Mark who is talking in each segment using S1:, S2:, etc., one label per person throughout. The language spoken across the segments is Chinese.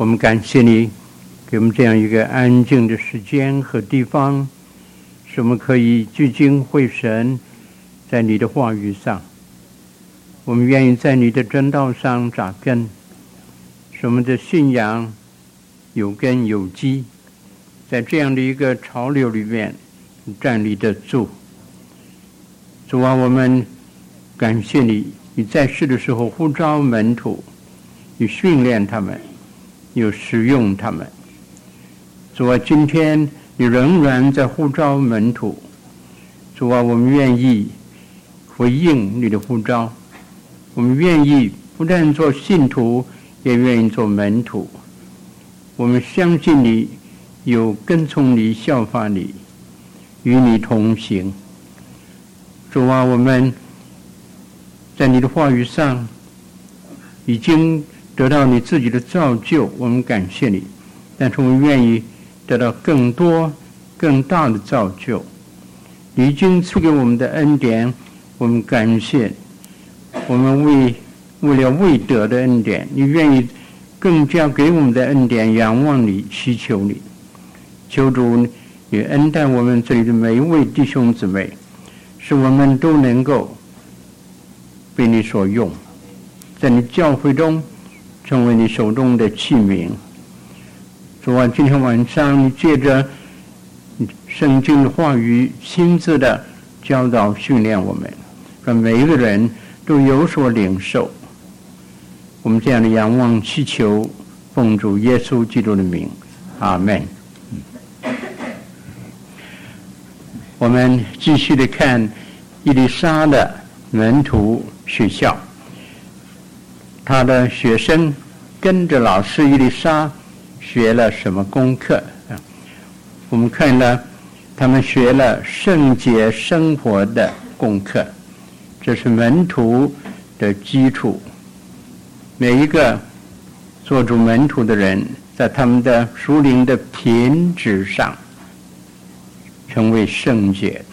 S1: 我们感谢你给我们这样一个安静的时间和地方，使我们可以聚精会神在你的话语上。我们愿意在你的真道上扎根，使我们的信仰有根有基，在这样的一个潮流里面站立得住。主啊，我们感谢你，你在世的时候呼召门徒，你训练他们，又使用他们。主啊，今天你仍然在呼召门徒。主啊，我们愿意回应你的呼召，我们愿意不但做信徒，也愿意做门徒。我们相信你，有跟从你、效法你，与你同行。主啊，我们在你的话语上已经得到你自己的造就，我们感谢你，但是我们愿意得到更多更大的造就。你已经赐给我们的恩典，我们感谢。我们为了未得的恩典，你愿意更加给我们的恩典，仰望你，祈求你。求主你恩待我们这里的每一位弟兄姊妹，使我们都能够被你所用，在你教会中成为你手中的器皿。主啊，今天晚上你借着圣经的话语亲自的教导训练我们，让每一个人都有所领受。我们这样的仰望祈求，奉主耶稣基督的名，阿们。我们继续的看以利沙的门徒学校，他的学生跟着老师以利沙学了什么功课？我们看了他们学了圣洁生活的功课，这是门徒的基础。每一个做主门徒的人，在他们的属灵的品质上成为圣洁。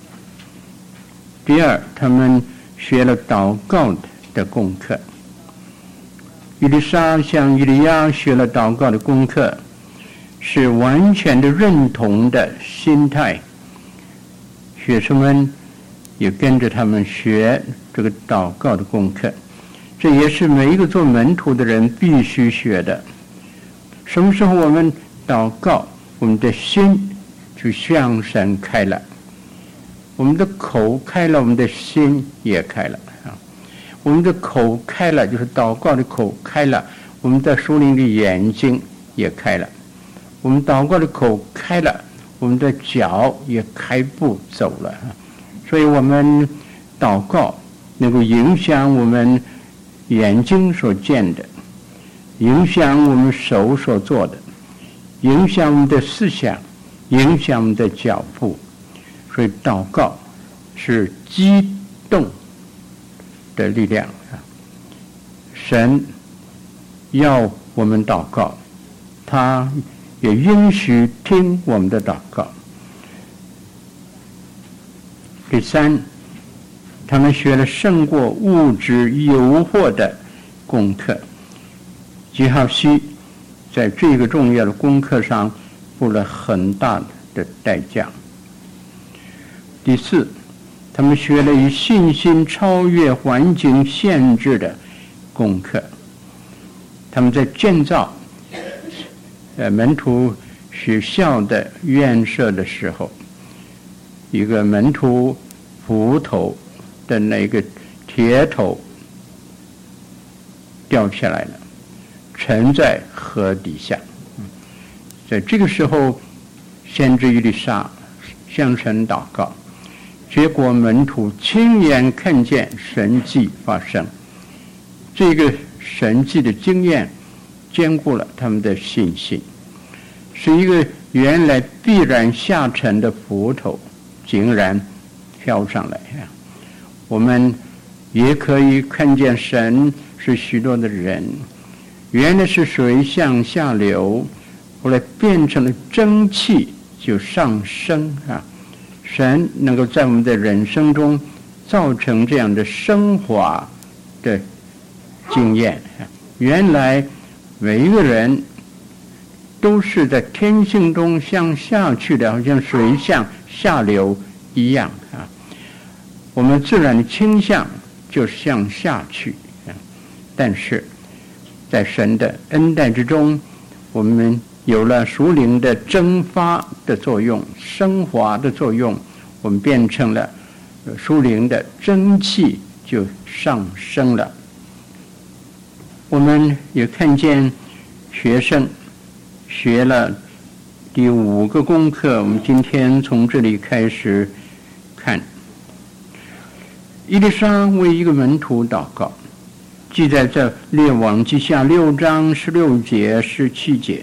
S1: 第二，他们学了祷告的功课。以利沙向以利亚学了祷告的功课，是完全的认同的心态。学生们也跟着他们学这个祷告的功课，这也是每一个做门徒的人必须学的。什么时候我们祷告，我们的心就向神开了，我们的口开了，我们的心也开了。我们的口开了，就是祷告的口开了，我们的属灵的眼睛也开了。我们祷告的口开了，我们的脚也开步走了。所以我们祷告能够影响我们眼睛所见的，影响我们手所做的，影响我们的思想，影响我们的脚步。所以祷告是激动的力量。神要我们祷告，他也允许听我们的祷告。第三，他们学了胜过物质诱惑的功课。基哈西在这个重要的功课上付了很大的代价。第四，他们学了以信心超越环境限制的功课。他们在建造门徒学校的院舍的时候，一个门徒斧头的那个铁头掉下来了，沉在河底下。在这个时候，先知以利沙向神祷告，结果门徒亲眼看见神迹发生。这个神迹的经验坚固了他们的信心，是一个原来必然下沉的斧头竟然飘上来。我们也可以看见神是许多的人原来是水向下流，后来变成了蒸汽就上升。神能够在我们的人生中造成这样的升华的经验。原来每一个人都是在天性中向下去的，好像水向下流一样啊。我们自然的倾向就是向下去啊，但是在神的恩待之中，我们有了属灵的蒸发的作用、升华的作用，我们变成了属灵的蒸汽，就上升了。我们也看见学生学了第5个功课，我们今天从这里开始看。以利沙为一个门徒祷告，记载在列王记下6章16节、17节。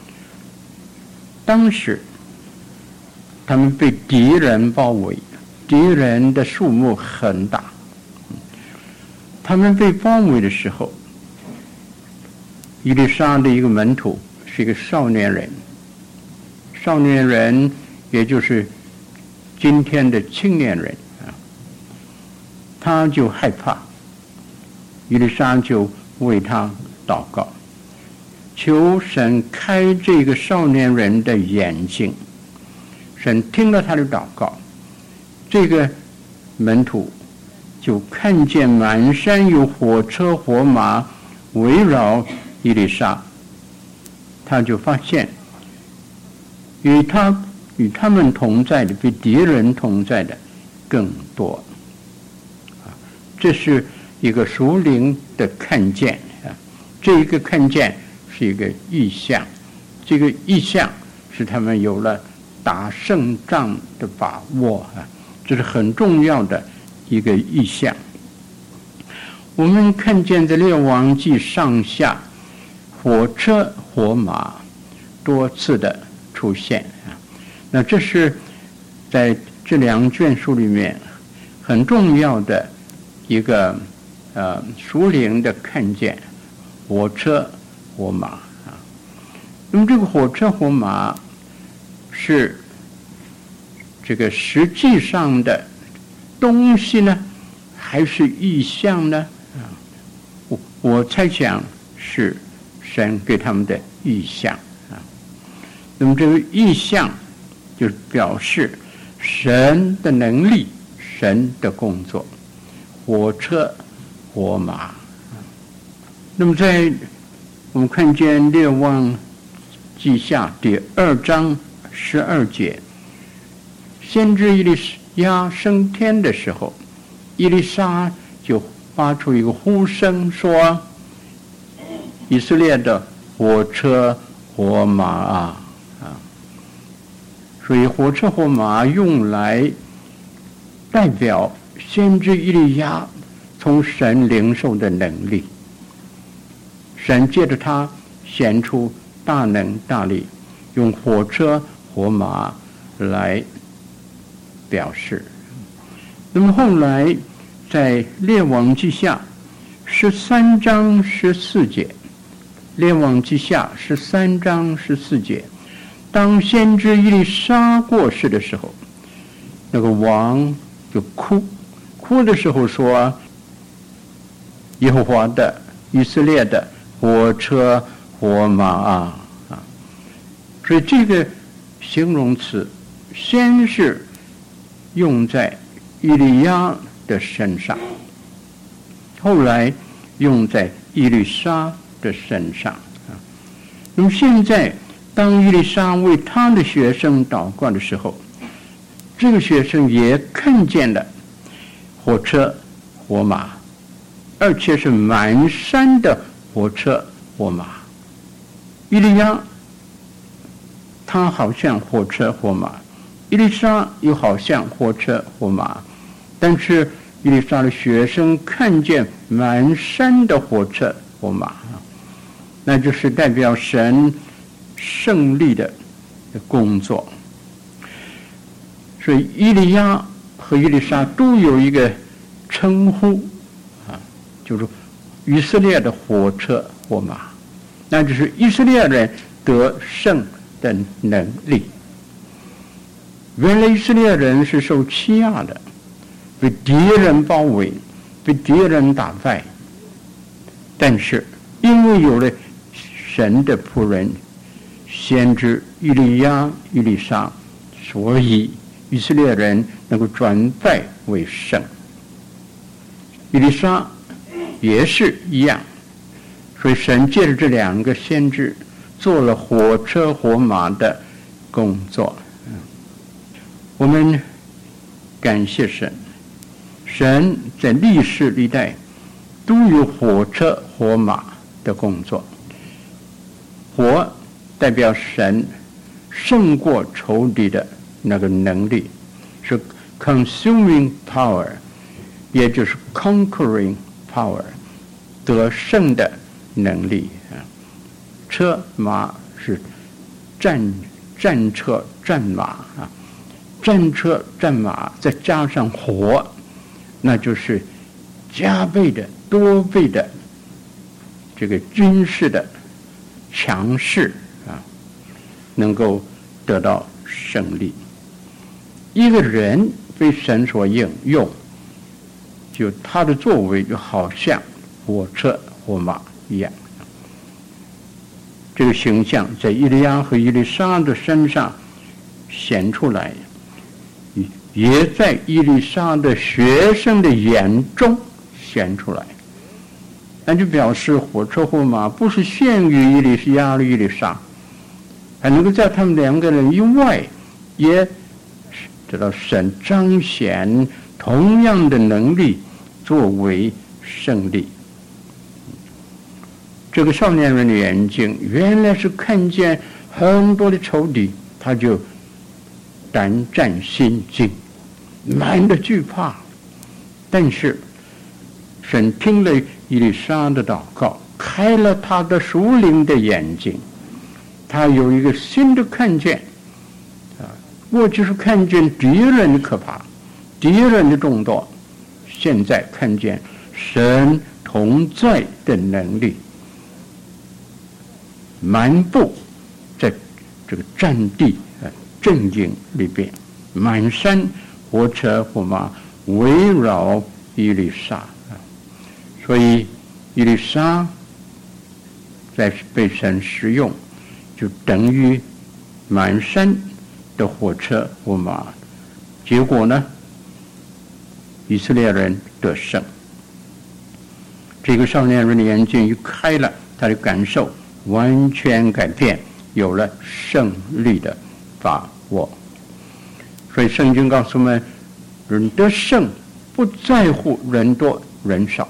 S1: 当时他们被敌人包围，敌人的数目很大。他们被包围的时候，以利沙的一个门徒是一个少年人，少年人也就是今天的青年人啊，他就害怕，以利沙就为他祷告，求神开这个少年人的眼睛。神听了他的祷告，这个门徒就看见满山有火车火马围绕以利沙，他就发现与他们同在的，比敌人同在的更多。这是一个属灵的看见啊，这一个看见是一个意象，这个意象是他们有了打胜仗的把握啊，这是很重要的一个意象。我们看见在列王记上下火车火马多次的出现啊，那这是在这2卷书里面很重要的一个属灵的看见，火车火马啊。那么这个火车火马是这个实际上的东西呢，还是意象呢？我猜想是神给他们的意象啊。那么这个意象就是表示神的能力、神的工作，火车火马。那么在我们看见列王记下第2章12节，先知以利亚升天的时候，以利沙就发出一个呼声说：以色列的火车火马啊！所以火车火马用来代表先知以利亚从神领受的能力，神借着他显出大能大力，用火车火马来表示。那么后来在列王记下13章14节，列王记下13章14节，当先知以利沙过世的时候，那个王就哭的时候说：耶和华的以色列的火车火马啊！所以这个形容词先是用在以利亚的身上，后来用在以利沙的身上啊。那么现在当以利沙为他的学生祷告的时候，这个学生也看见了火车火马，而且是满山的火车火马。以利亚他好像火车火马，以利沙又好像火车火马，但是以利沙的学生看见满山的火车火马，那就是代表神胜利的工作。所以以利亚和以利沙都有一个称呼啊，就是以色列的火车火马，那就是以色列人得胜的能力。原来以色列人是受欺压的，被敌人包围，被敌人打败，但是因为有了神的仆人先知以利亚、以利沙，所以以色列人能够转败为胜。以利沙也是一样，所以神借着这两个先知做了火车火马的工作。我们感谢神，神在历世历代都有火车火马的工作。火代表神胜过仇敌的那个能力，是 consuming power， 也就是 conquering power， 得胜的能力。车马是战车战马战车战马再加上火，那就是加倍的多倍的这个军事的强势能够得到胜利。一个人被神所应用，就他的作为就好像火车火马一样。这个形象在以利亚和以利沙的身上显出来，也在以利沙的学生的眼中显出来。那就表示火车火马不是限于以利亚和以利沙，还能够在他们两个人以外，也得到神彰显同样的能力作为胜利。这个少年人的眼睛原来是看见很多的仇敌，他就胆战心惊，满的惧怕。但是神听了以利沙的祷告，开了他的属灵的眼睛，他有一个新的看见过去是看见敌人的可怕，敌人的众多，现在看见神同在的能力，漫步在这个战地阵营里边，满山火车火马围绕以利沙。所以以利沙在被神使用，就等于满山的火车火马。结果呢，以色列人得胜。这个少年人的眼睛一开了，他的感受完全改变，有了胜利的把握。所以圣经告诉我们，人得胜不在乎人多人少，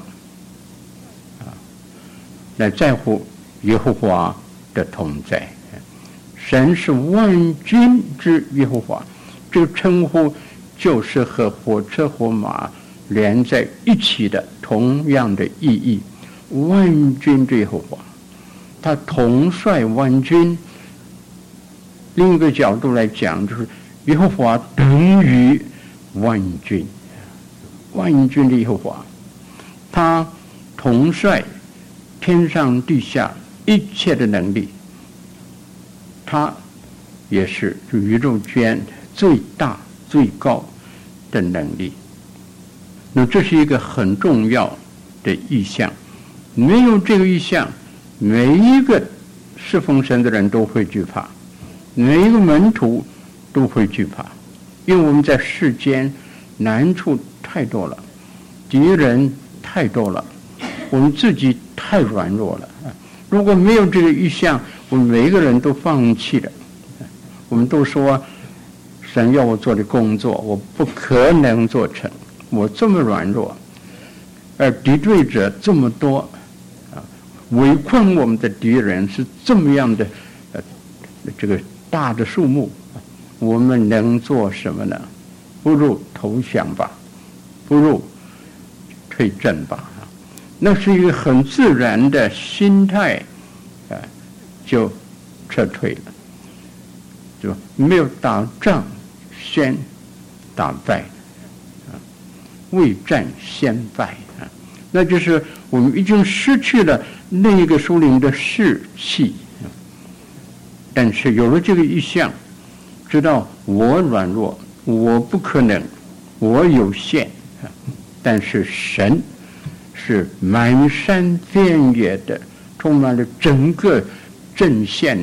S1: 来在乎耶和华的同在。神是万军之耶和华，这个称呼就是和火车火马连在一起的同样的意义。万军之耶和华，他统帅万军。另一个角度来讲，就是耶和华等于万军，万军的耶和华，他统帅天上地下一切的能力，他也是宇宙间最大最高的能力。那这是一个很重要的意象，没有这个意象，每一个侍奉神的人都会惧怕，每一个门徒都会惧怕，因为我们在世间难处太多了，敌人太多了，我们自己太软弱了。如果没有这个意象，我们每一个人都放弃了。我们都说神要我做的工作我不可能做成，我这么软弱，而敌对者这么多，围困我们的敌人是这么样的这个大的数目，我们能做什么呢？不如投降吧，不如退阵吧。那是一个很自然的心态，就撤退了，就没有打仗先打败，未战先败，那就是我们已经失去了那一个属灵的士气。但是有了这个意象，知道我软弱，我不可能，我有限，但是神是满山遍野的，充满了整个阵线的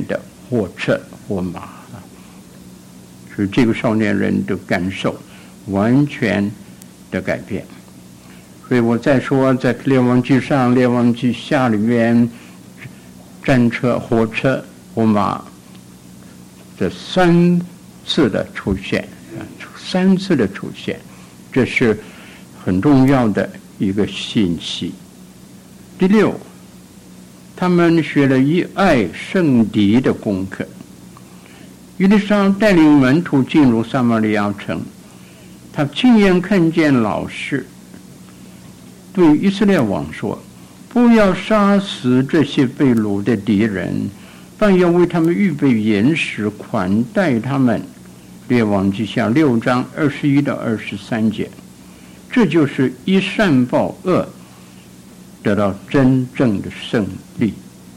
S1: 火车火马，使这个少年人的感受完全的改变。所以我再说，在列王记上、列王记下里面，战车、火车、火马这三次的出现，这是很重要的一个信息。第六，他们学了以爱胜敌的功课。以利沙带领门徒进入撒玛利亚城，他亲眼看见老师对以色列王说：“不要杀死这些被掳的敌人，但要为他们预备饮食，款待他们。”列王记下6章21到23节，这就是以善报恶，得到真正的胜利。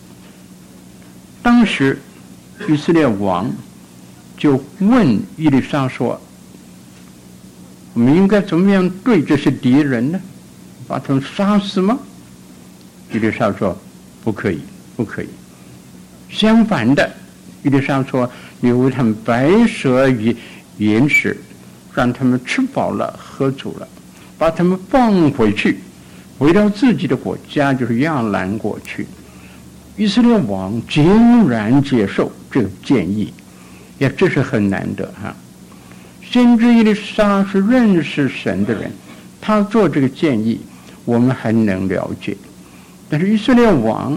S1: 当时以色列王就问以利沙说：“我们应该怎么样对这些敌人呢？把他们杀死吗？”以利沙说：“不可以，不可以。相反的，以利沙说，你为他们摆设饮食，让他们吃饱了喝足了，把他们放回去，回到自己的国家，就是亚兰国去。”以色列王竟然接受这个建议，也这是很难得哈。先知以利沙是认识神的人，他做这个建议我们还能了解，但是以色列王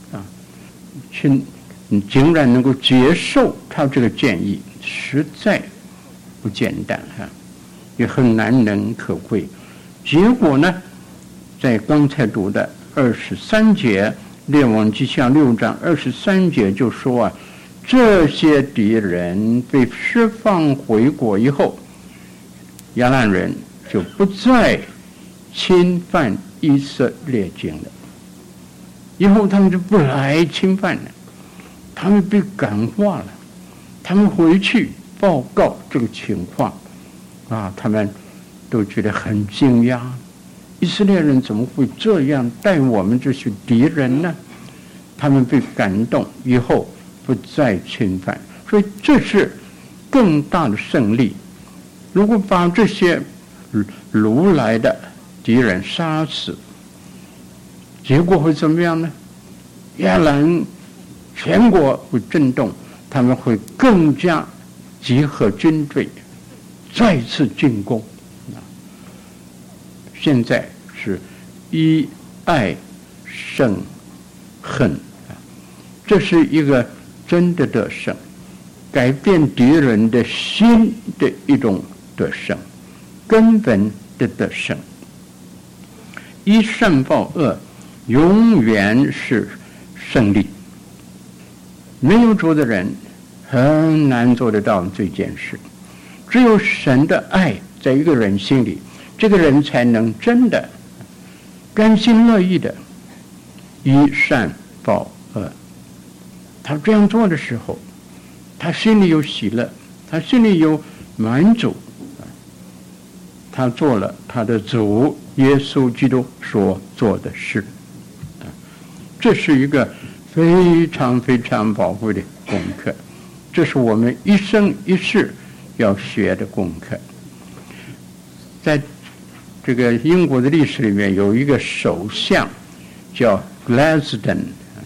S1: 竟然能够接受他这个建议，实在不简单哈，也很难能可贵。结果呢，在刚才读的23节，列王记下6章23节就说这些敌人被释放回国以后，亚兰人就不再侵犯以色列境了，以后他们就不来侵犯了，他们被感化了，他们回去报告这个情况他们都觉得很惊讶，以色列人怎么会这样待我们这些敌人呢？他们被感动，以后不再侵犯，所以这是更大的胜利。如果把这些掳来的敌人杀死，结果会怎么样呢？亚兰全国会震动，他们会更加集合军队，再次进攻。现在是以爱胜恨，这是一个真的得胜，改变敌人的心的一种得胜，根本的得胜。以善报恶永远是胜利，没有做的人很难做得到这件事。只有神的爱在一个人心里，这个人才能真的甘心乐意的以善报恶。他这样做的时候，他心里有喜乐，他心里有满足，他做了他的主耶稣基督所做的事。这是一个非常非常宝贵的功课，这是我们一生一世要学的功课。在这个英国的历史里面，有一个首相叫 Gladstone，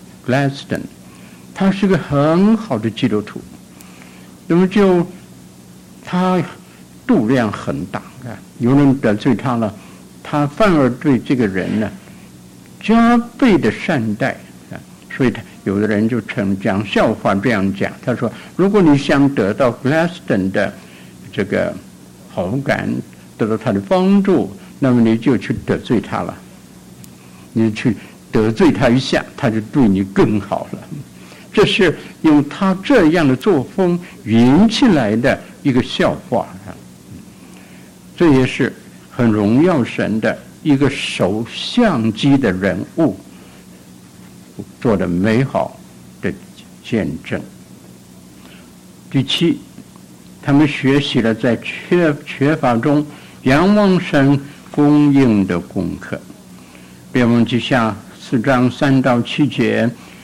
S1: 他是个很好的基督徒，那么他度量很大有人得罪他了，他反而对这个人呢加倍的善待所以有的人就讲笑话这样讲，他说：如果你想得到 Gladstone 的这个好感，得到他的帮助，那么你就去得罪他了，你去得罪他一下，他就对你更好了。这是用他这样的作风引起来的一个笑话这也是很荣耀神的一个首相级的人物做的美好的见证。第七，他们学习了在缺乏中仰望神供应的功课。列王记下4章3到7节，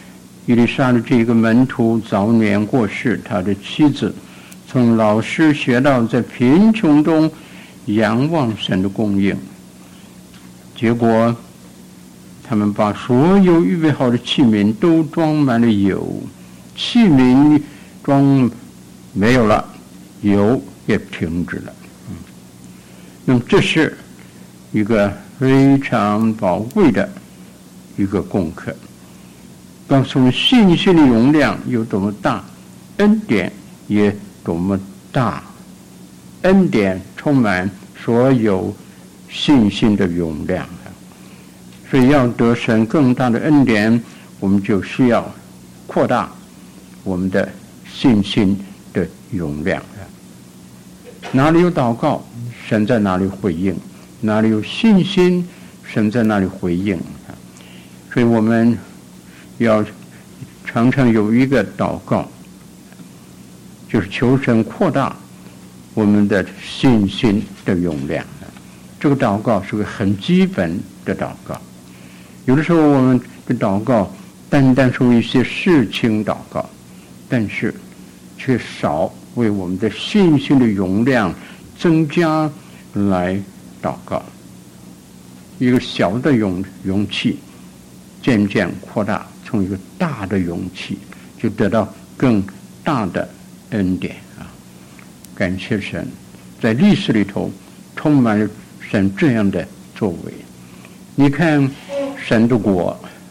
S1: 以利沙的这个门徒早年过世，他的妻子从老师学到在贫穷中仰望神的供应，结果他们把所有预备好的器皿都装满了油，器皿装没有了，油也停止了。那么这是一个非常宝贵的一个功课，告诉我们信心的容量有多么大，恩典也多么大，恩典充满所有信心的容量。所以要得神更大的恩典，我们就需要扩大我们的信心的容量。哪里有祷告，神在哪里回应；哪里有信心，神在哪里回应。所以我们要常常有一个祷告，就是求神扩大我们的信心的容量。这个祷告是个很基本的祷告。有的时候我们的祷告单单是为一些事情祷告，但是却少为我们的信心的容量增加来祷告。一个小的容器渐渐扩大，从一个大的容器就得到更大的恩典啊！感谢神，在历史里头充满了神这样的作为。你看神的国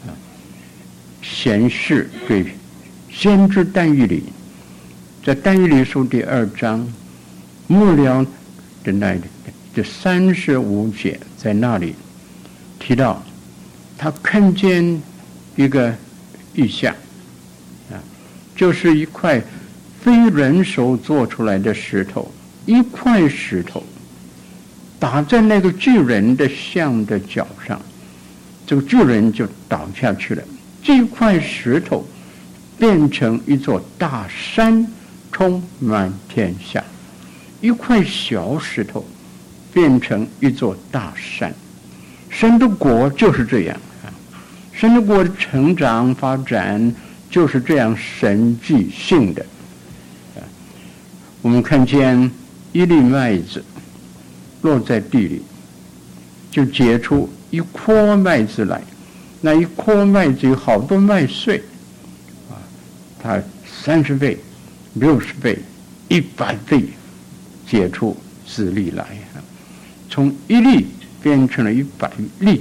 S1: 显示给先知但以理，在但以理书第2章末了的那这35节，在那里提到他看见一个异象就是一块非人手做出来的石头，一块石头打在那个巨人的像的脚上，这个巨人就倒下去了。这块石头变成一座大山，充满天下；一块小石头变成一座大山。神的国就是这样神的国的成长发展就是这样神迹性的。我们看见一粒麦子落在地里，就结出一筐麦子来，那一筐麦子有好多麦穗它30倍、60倍、100倍结出子粒来从一粒变成了100粒。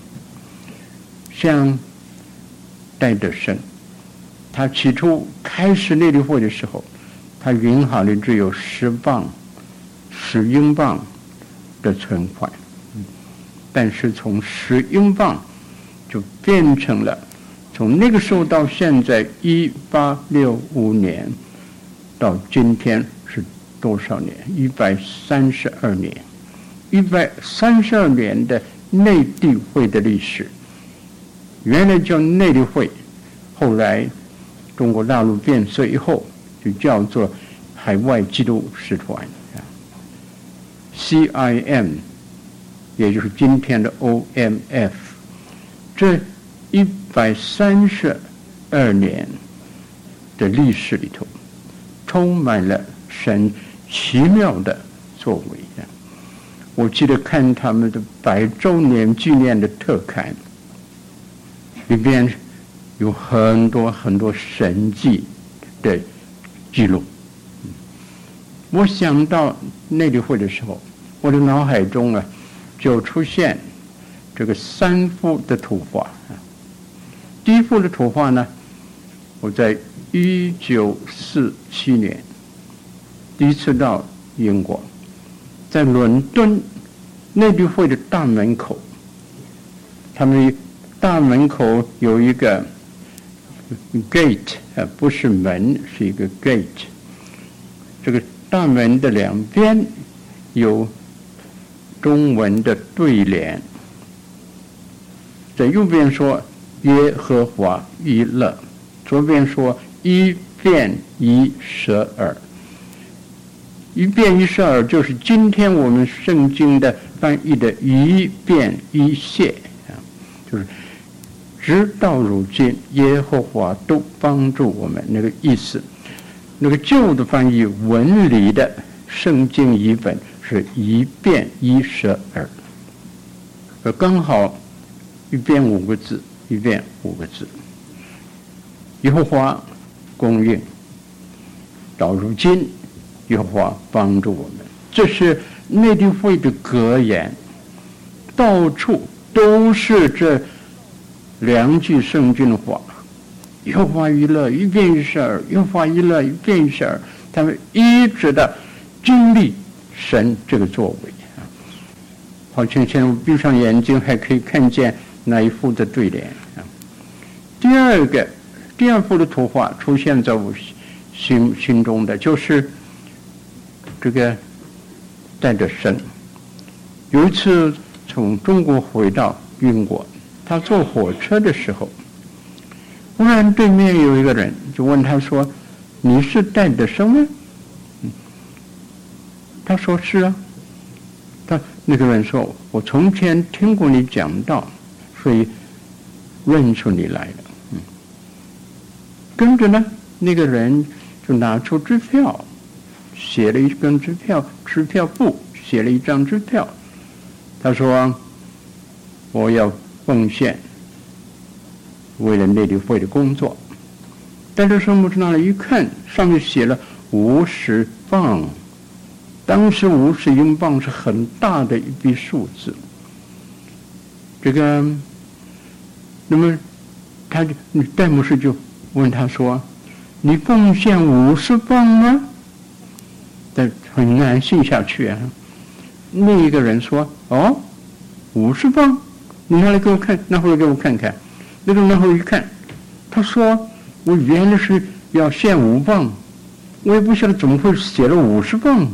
S1: 像戴德生，他起初开始内力会的时候，他银行里只有10磅、10英镑的存款，但是从10英镑就变成了，从那个时候到现在1865年到今天是多少年？132年，132年的内地会的历史。原来叫内力会，后来中国大陆变色以后就叫做海外基督使团CIM， 也就是今天的 OMF。 这132年的历史里头充满了神奇妙的作为。我记得看他们的100周年纪念的特刊，里边有很多很多神迹的记录。我想到内力会的时候，我的脑海中就出现这个3幅的图画。第一幅的图画呢，我在1947年第一次到英国，在伦敦内力会的大门口，他们大门口有一个 gate， 不是门，是一个 gate。 这个大门的两边有中文的对联，在右边说耶和华以勒，左边说一变一舍尔。一变一舍尔就是今天我们圣经的翻译的一变一谢，就是直到如今，耶和华都帮助我们。那个意思，那个旧的翻译文理的圣经译本是一遍12，刚好一遍5个字，一遍5个字。耶和华供应，到如今，耶和华帮助我们。这是内地会的格言，到处都是这2句圣经的话。耶和华一乐，一遍12；耶和华一乐，一遍12。他们一直的经历神这个作为啊。好，现在我闭上眼睛还可以看见那一幅的对联啊。第二幅的图画出现在我心中的就是这个带着神。有一次从中国回到英国，他坐火车的时候，忽然对面有一个人就问他说：“你是带着神吗？”他说：“是啊。”那个人说：“我从前听过你讲道，所以认出你来了。”跟着呢，那个人就拿出支票，写了一根支票簿写了一张支票。他说：“我要奉献，为了内地会的工作。”带着圣母去那里一看，上面写了50磅。当时50英镑是很大的一笔数字。那么戴牧师就问他说：“你奉献50磅吗？”但很难信下去啊。另一个人说：“哦，50磅，你拿来给我看，拿回来给我看看。”那个拿回来一看，他说：“我原来是要献5磅，我也不晓得怎么会写了50磅。”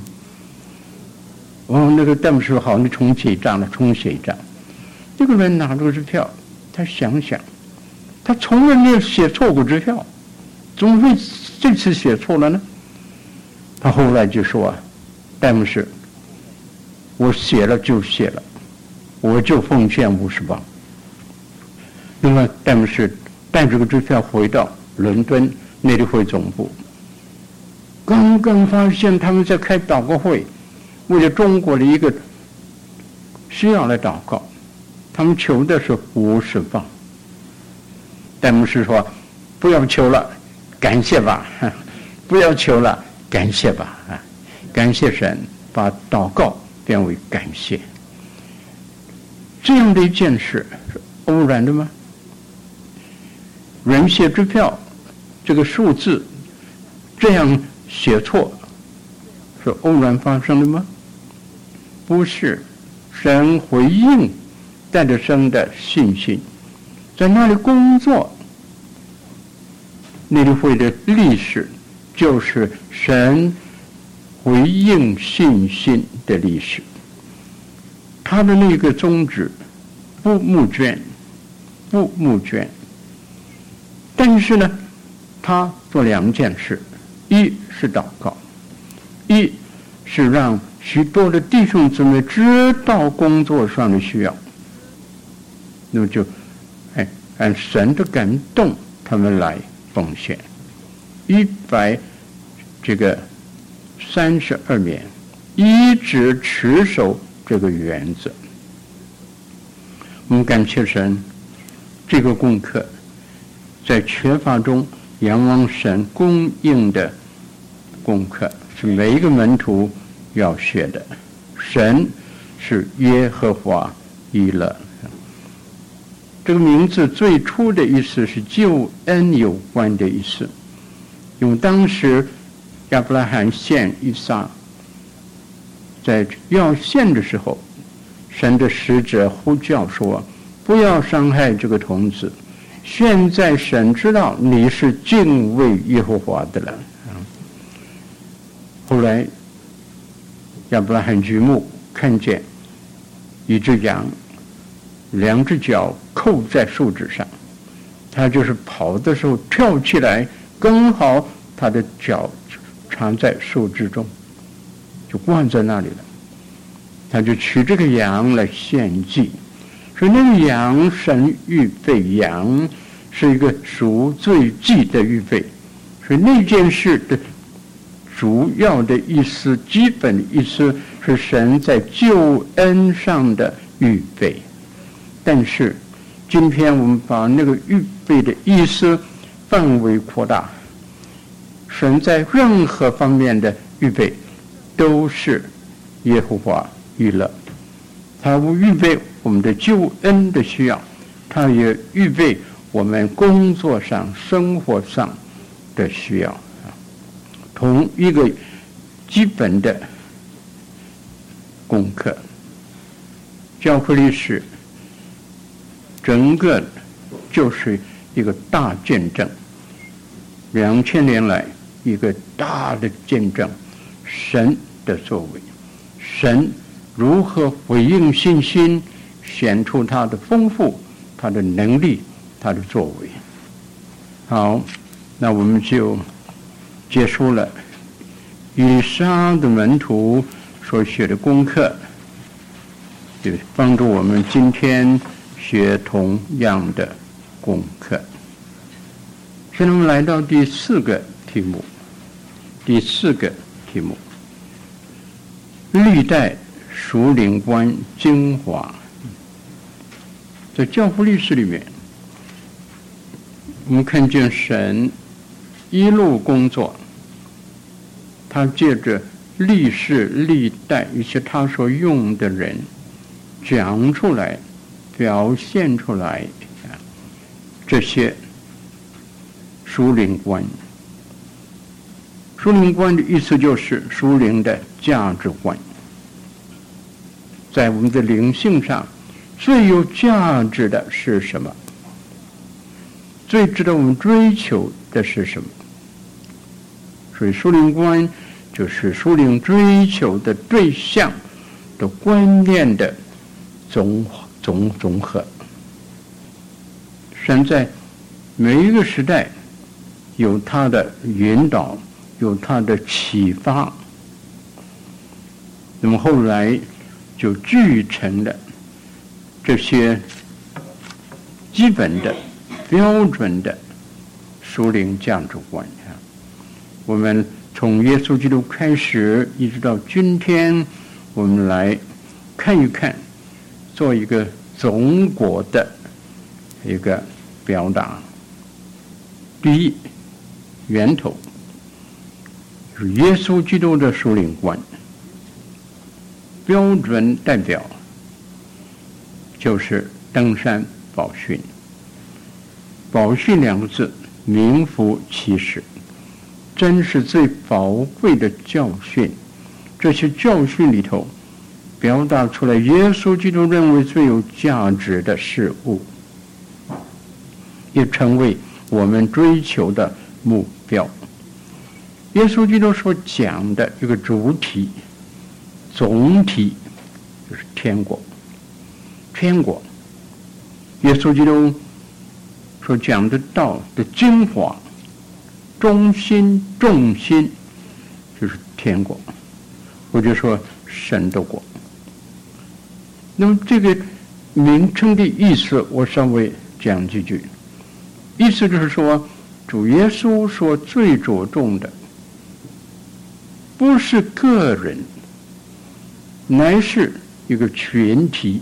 S1: 那个戴牧师说：“好，你重写一张了，重写一张。”这个人拿着支票，他想想，他从来没有写错过支票，怎么会这次写错了呢？他后来就说：“戴牧师，我写了就写了，我就奉献50磅。”那么戴牧师带着个支票回到伦敦内地会总部，刚刚发现他们在开祷告会，为了中国的一个需要来祷告，他们求的是50磅。戴牧师说：“不要求了，感谢吧，不要求了，感谢吧，感谢神，把祷告变为感谢。”这样的一件事是偶然的吗？人写支票，这个数字这样写错，是偶然发生的吗？不是，神回应带着神的信心，在那里工作。内地会的历史就是神回应信心的历史。他的那个宗旨不募捐，但是呢，他做2件事：一是祷告，一是让许多的弟兄姊妹知道工作上的需要，那么就按神的感动，他们来奉献132年，一直持守这个原则。我们感谢神，这个功课在缺乏中仰望神供应的功课，是每一个门徒要学的。神是耶和华以勒，这个名字最初的意思是救恩有关的意思。因为当时亚伯拉罕献以撒，在要献的时候，神的使者呼叫说：“不要伤害这个童子。现在神知道你是敬畏耶和华的人。”后来亚伯拉罕举目看见一只羊，2只脚扣在树枝上，他就是跑的时候跳起来，刚好他的脚插在树枝中，就挂在那里了。他就取这个羊来献祭， 所以那个羊，神预备羊是一个赎罪祭的预备，所以那件事的主要的意思，基本的意思是神在救恩上的预备。但是今天我们把那个预备的意思范围扩大，神在任何方面的预备都是耶和华以勒，他预备我们的救恩的需要，他也预备我们工作上生活上的需要。同一个基本的功课，教会历史整个就是一个大见证，2000年来一个大的见证，神的作为，神如何回应信心，显出他的丰富，他的能力，他的作为。好，那我们就结束了以利沙的门徒所写的功课，就帮助我们今天学同样的功课。现在我们来到第四个题目，历代属灵观精华。在教父历史里面，我们看见神一路工作，他借着历世历代一些他所用的人讲出来，表现出来这些属灵观。属灵观的意思就是属灵的价值观，在我们的灵性上最有价值的是什么？最值得我们追求的是什么？所以属灵观就是属灵追求的对象的观念的总和。神在每一个时代有他的引导，有他的启发，那么后来就聚成了这些基本的标准的属灵价值观。我们从耶稣基督开始一直到今天，我们来看一看，做一个总果的一个表达。第一，源头是耶稣基督的属灵观，标准代表就是登山宝训。宝训两个字名副其实，真是最宝贵的教训。这些教训里头表达出来耶稣基督认为最有价值的事物，也成为我们追求的目标。耶稣基督所讲的一个主体总体就是天国。耶稣基督所讲的道的精华，中心重心就是天国，或者说神的国。那么这个名称的意思我稍微讲几句。意思就是说，主耶稣所最着重的不是个人，乃是一个群体。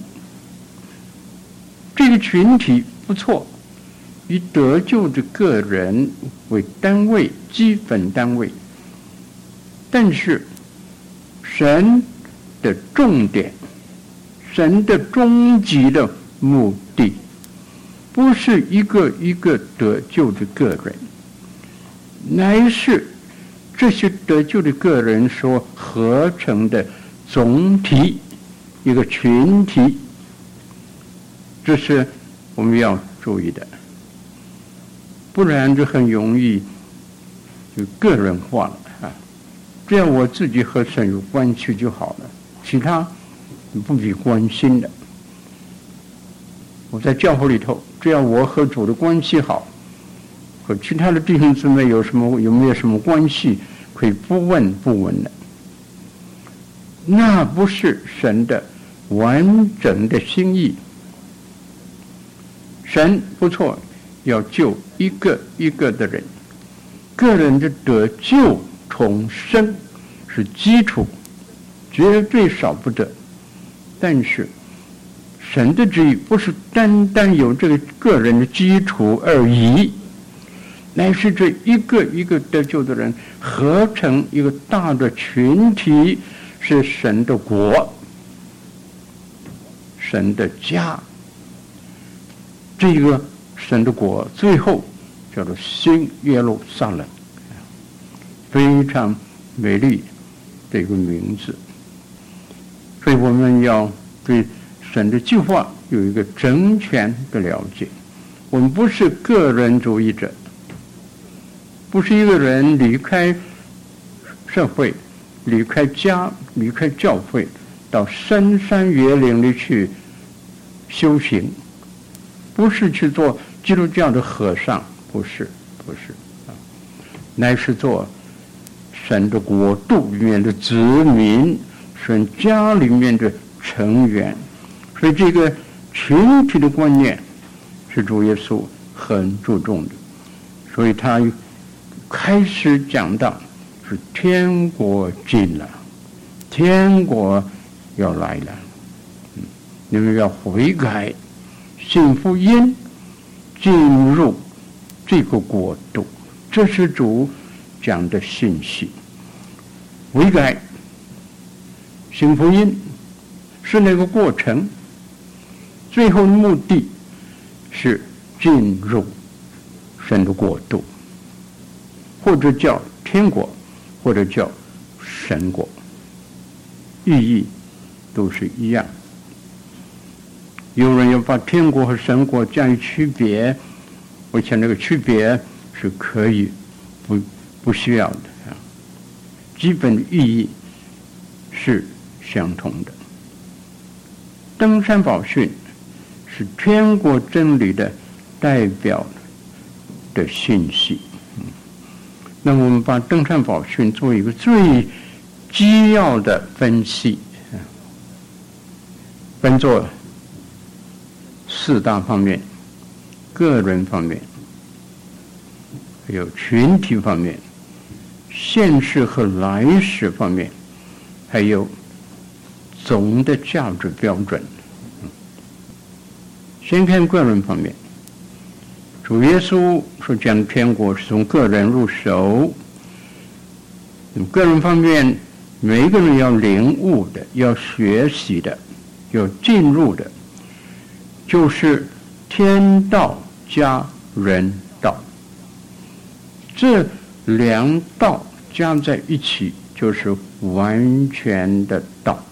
S1: 这个群体不错，以得救的个人为单位，基本单位。但是神的重点，神的终极的目的，不是一个一个得救的个人，乃是这些得救的个人所合成的总体，一个群体。这是我们要注意的，不然就很容易就个人化了啊！只要我自己和神有关系就好了，其他不必关心的。我在教会里头，只要我和主的关系好，和其他的弟兄姊妹有没有什么关系，可以不问的。那不是神的完整的心意， 神不错，要救一个一个的人，个人的得救重生是基础，绝对少不得。但是神的旨意不是单单有这个个人的基础而已，乃是这一个一个得救的人合成一个大的群体，是神的国，神的家。这个神的国最后叫做新耶路撒冷，非常美丽的一个名字。所以我们要对神的计划有一个整全的了解。我们不是个人主义者，不是一个人离开社会、离开家、离开教会，到深山野岭里去修行，不是去做基督教的和尚，不是，乃是做神的国度里面的子民，神家里面的成员。所以这个群体的观念是主耶稣很注重的。所以他开始讲到是天国近了，天国要来了，你们要悔改，信福音，进入这个国度。这是主讲的信息。悔改信福音是那个过程，最后的目的是进入神的国度，或者叫天国，或者叫神国，意义都是一样。有人要把天国和神国加以区别，我想那个区别是可以不需要的，基本的意义是相同的。登山宝训是天国真理的代表的信息。那我们把登山宝训做一个最基要的分析，分作4大方面：个人方面，还有群体方面，现世和来世方面，还有总的价值标准。先看个人方面，主耶稣说讲天国是从个人入手。个人方面，每一个人要领悟的，要学习的，要进入的，就是天道加人道。这2道加在一起，就是完全的道。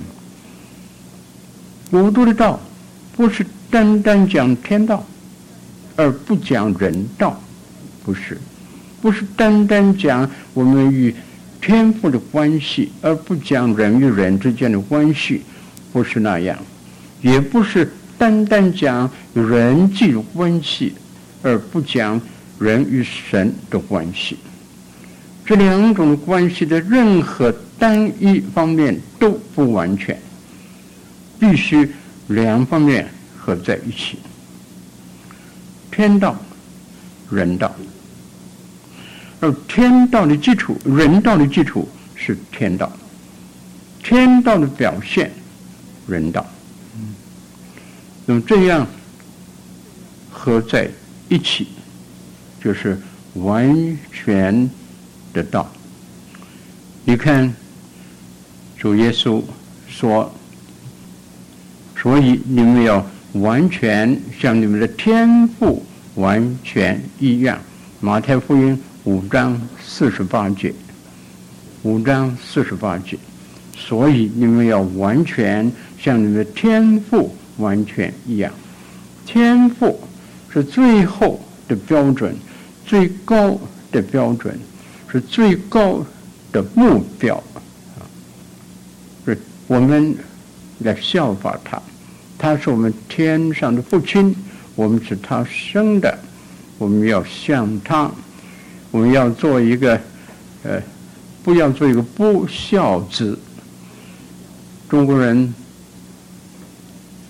S1: 五度的道不是单单讲天道而不讲人道，不是单单讲我们与天父的关系而不讲人与人之间的关系，不是那样，也不是单单讲人际的关系而不讲人与神的关系。这2种关系的任何单一方面都不完全，必须2方面合在一起。天道、人道，而天道的基础、人道的基础是天道，天道的表现，人道。那么这样合在一起，就是完全的道。你看，主耶稣说，所以你们要完全像你们的天父完全一样。马太福音5章48节，5章48节。所以你们要完全像你们的天父完全一样。天父是最后的标准，最高的标准，是最高的目标。是我们来效法他，他是我们天上的父亲，我们是他生的，我们要像他，我们要做一个不要做一个不孝子。中国人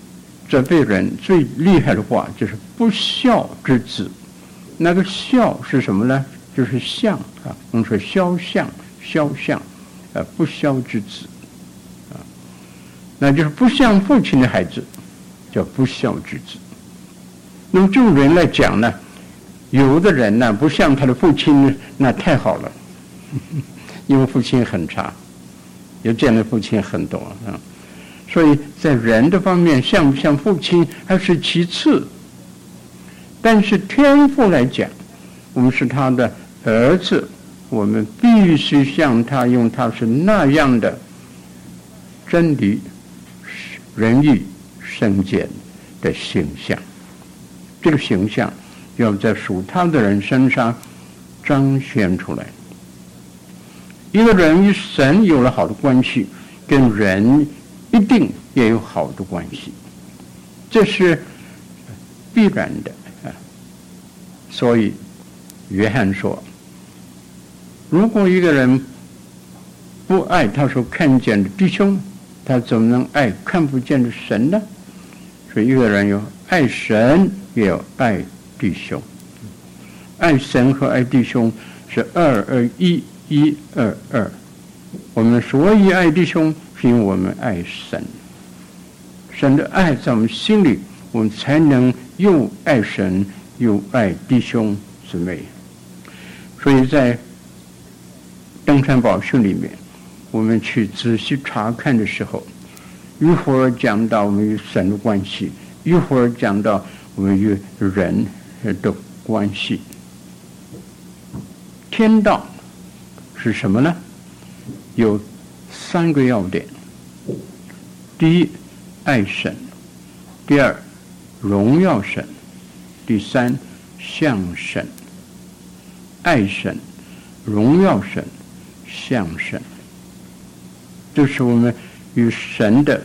S1: 责备人最厉害的话就是不孝之子。那个孝是什么呢？就是像啊，我们说肖像，不孝之子啊，那就是不像父亲的孩子，叫不孝之子。那么这种人来讲呢，有的人呢不像他的父亲，那太好了，因为父亲很差，有这样的父亲很多啊。所以在人的方面，像不像父亲还是其次，但是天父来讲，我们是他的儿子，我们必须像他，用他是那样的真理、仁义、圣洁的形象。这个形象要在属他的人身上彰显出来。一个人与神有了好的关系，跟人一定也有好的关系，这是必然的啊。所以约翰说，如果一个人不爱他所看见的弟兄，他怎么能爱看不见的神呢？所以一个人有爱神，也有爱弟兄。爱神和爱弟兄是221，122。我们所以爱弟兄，是因为我们爱神。神的爱在我们心里，我们才能又爱神又爱弟兄姊妹。所以在登山宝训里面，我们去仔细查看的时候，一会儿讲到我们与神的关系，一会儿讲到我们与人的关系。天道是什么呢？有3个要点。第一，爱神；第二，荣耀神；第三，像神。爱神、荣耀神、像神，这是我们与神的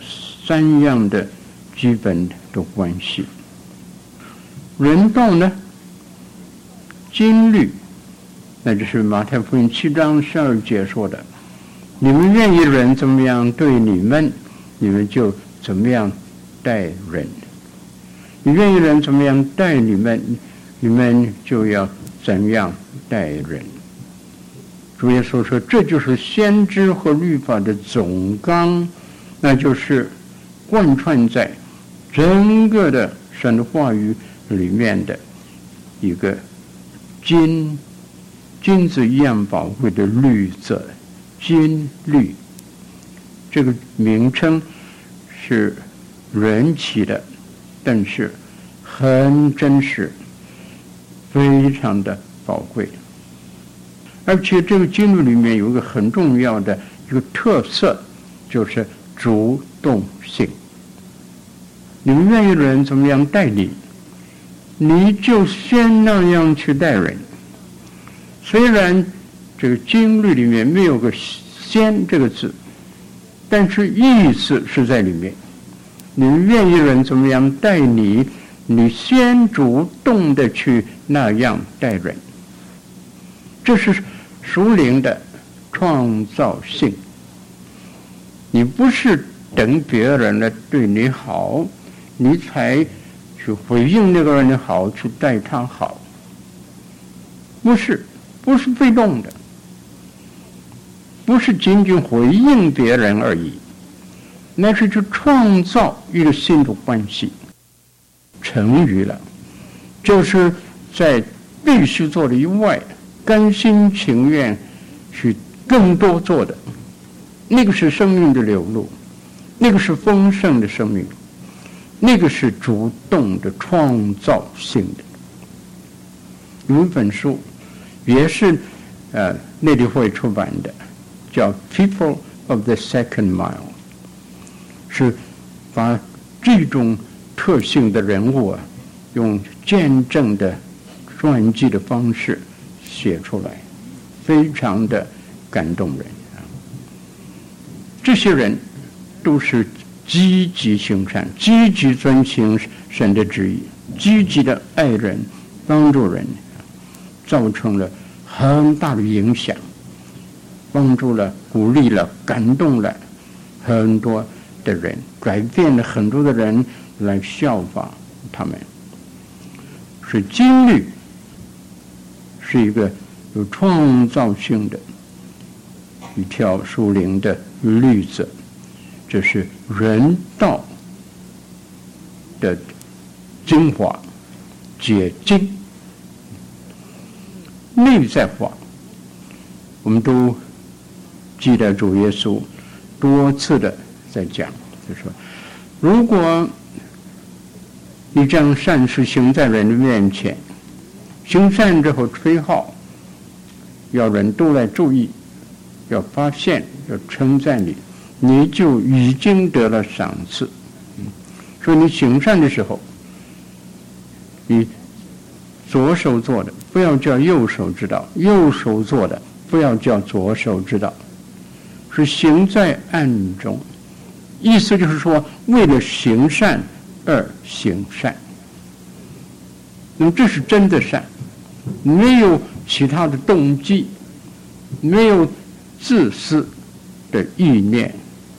S1: 3样的基本的关系。人道呢，经律，那就是马太福音7章12节说的，你们愿意人怎么样对你们，你们就怎么样待人；你愿意人怎么样待你们，你们就要怎样待人。主耶稣说，这就是先知和律法的总纲，那就是贯穿在整个的神的话语里面的一个金子一样宝贵的律则。金律这个名称是人起的，但是很真实，非常的宝贵。而且这个经律里面有一个很重要的一个特色，就是主动性。你们愿意人怎么样待你，你就先那样去待人。虽然这个经律里面没有个先这个字，但是意思是在里面。你们愿意人怎么样待你，你先主动的去那样待人。这是属灵的创造性。你不是等别人来对你好，你才去回应那个人的好，去待他好。不是被动的，不是仅仅回应别人而已，那是去创造一个新的关系。成于了，就是在必须做的以外，甘心情愿去更多做的，那个是生命的流露，那个是丰盛的生命，那个是主动的创造性的。有一本书也是内地会出版的，叫《People of the Second Mile》，是把这种特性的人物用见证的传记的方式写出来，非常的感动人。这些人都是积极行善，积极遵行神的旨意，积极的爱人，帮助人，造成了很大的影响，帮助了、鼓励了、感动了很多的人，改变了很多的人来效法他们。是经律是一个有创造性的一条属灵的律则，这是人道的精华结晶。内在化，我们都记得主耶稣多次的在讲，就说如果你将善事行在人的面前，行善之后吹号，要人都来注意，要发现，要称赞你，你就已经得了赏赐。所以你行善的时候，你左手做的不要叫右手知道，右手做的不要叫左手知道，是行在暗中。意思就是说，为了行善而行善。那么这是真的善，没有其他的动机，没有自私的意念。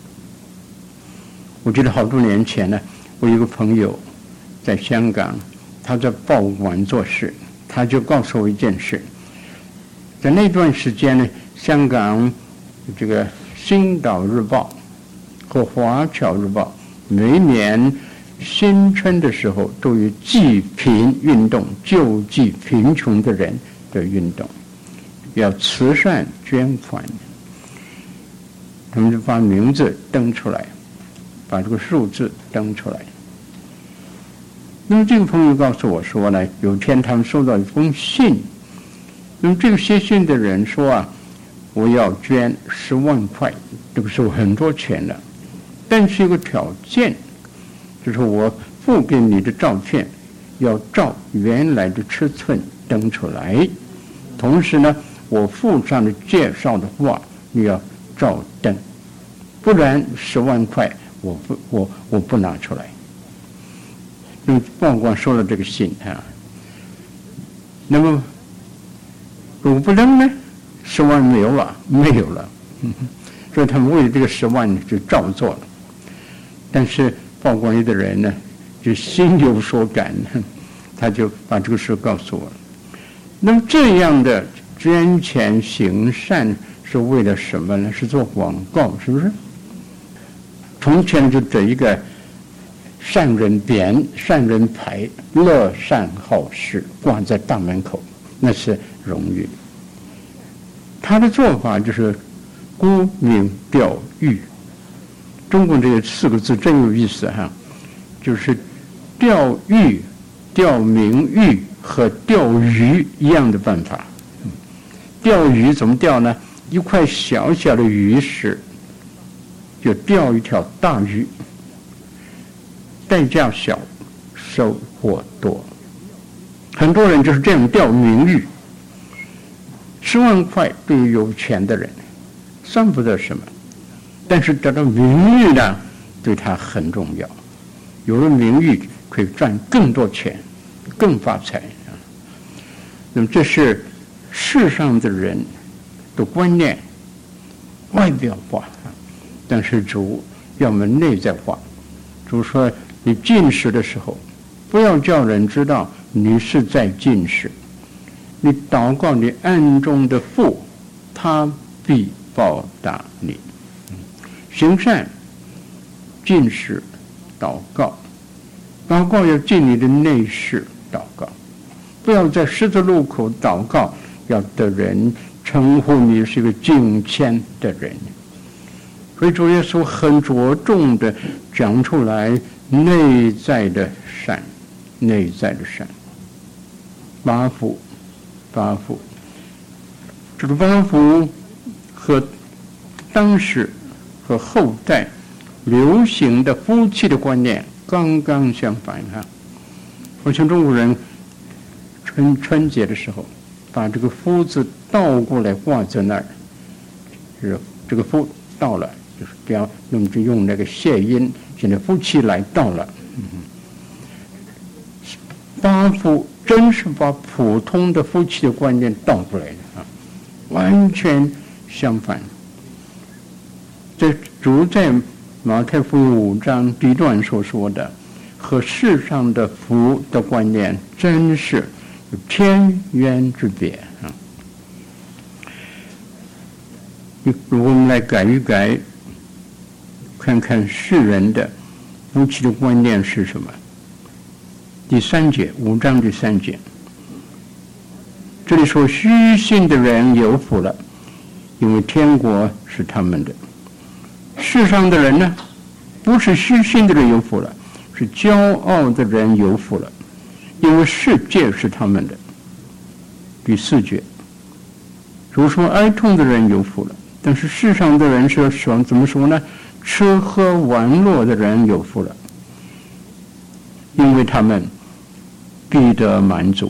S1: 我记得好多年前呢，我有一个朋友在香港，他在报馆做事，他就告诉我一件事。在那段时间呢，香港这个《星岛日报》和《华侨日报》每年新春的时候都有济贫运动，救济贫穷的人的运动，要慈善捐款，他们就把名字登出来，把这个数字登出来。那么这个朋友告诉我说呢，有天他们收到一封信，那么这个写信的人说啊，我要捐10万块，这个时候很多钱了，但是有个条件，就是我付给你的照片要照原来的尺寸登出来，同时呢，我附上的介绍的话你要照登，不然10万块我不拿出来。因为报馆收了这个信啊，那么如果不登呢，10万没有了，所以他们为了这个10万就照做了。但是报馆里的人呢，就心有所感，他就把这个事告诉我了。那么这样的捐钱行善是为了什么呢？是做广告，是不是？从前就得一个善人匾、善人牌，乐善好施挂在大门口，那是荣誉。他的做法就是沽名钓誉。中国这4个字真有意思哈，就是钓誉、钓名誉和钓鱼一样的办法。钓鱼怎么钓呢？一块小小的鱼石，就钓一条大鱼，代价小，收获多。很多人就是这样钓名誉。10万块对于有钱的人算不得什么，但是得到名誉呢，对他很重要。有了名誉，可以赚更多钱，更发财啊。那么这是世上的人的观念，外表化，但是主要么内在化。主说，你进食的时候，不要叫人知道你是在进食。你祷告你暗中的父，他必报答你。行善、进食、祷告，祷告要进你的内室祷告，不要在十字路口祷告，要得人称呼你是一个敬虔的人。所以主耶稣很着重的讲出来内在的善，内在的善。八福，这个八福和当时和后代流行的夫妻的观念刚刚相反哈。我像中国人春节的时候，把这个福字倒过来挂在那儿，是这个福到了，就是标，那么就用那个谐音，现在夫妻来到了。八福真是把普通的夫妻的观念倒过来的啊，完全相反。这主在马太福音5章第1段所说的， 和世上的福的观念真是有天渊之别啊！我们来改一改，看看世人的夫妻的观念是什么。第3节，5章第3节，这里说虚心的人有福了，因为天国是他们的。世上的人呢，不是虚心的人有福了，是骄傲的人有福了，因为世界是他们的。第4节，如果说哀痛的人有福了，但是世上的人是说怎么说呢？吃喝玩乐的人有福了，因为他们必得满足。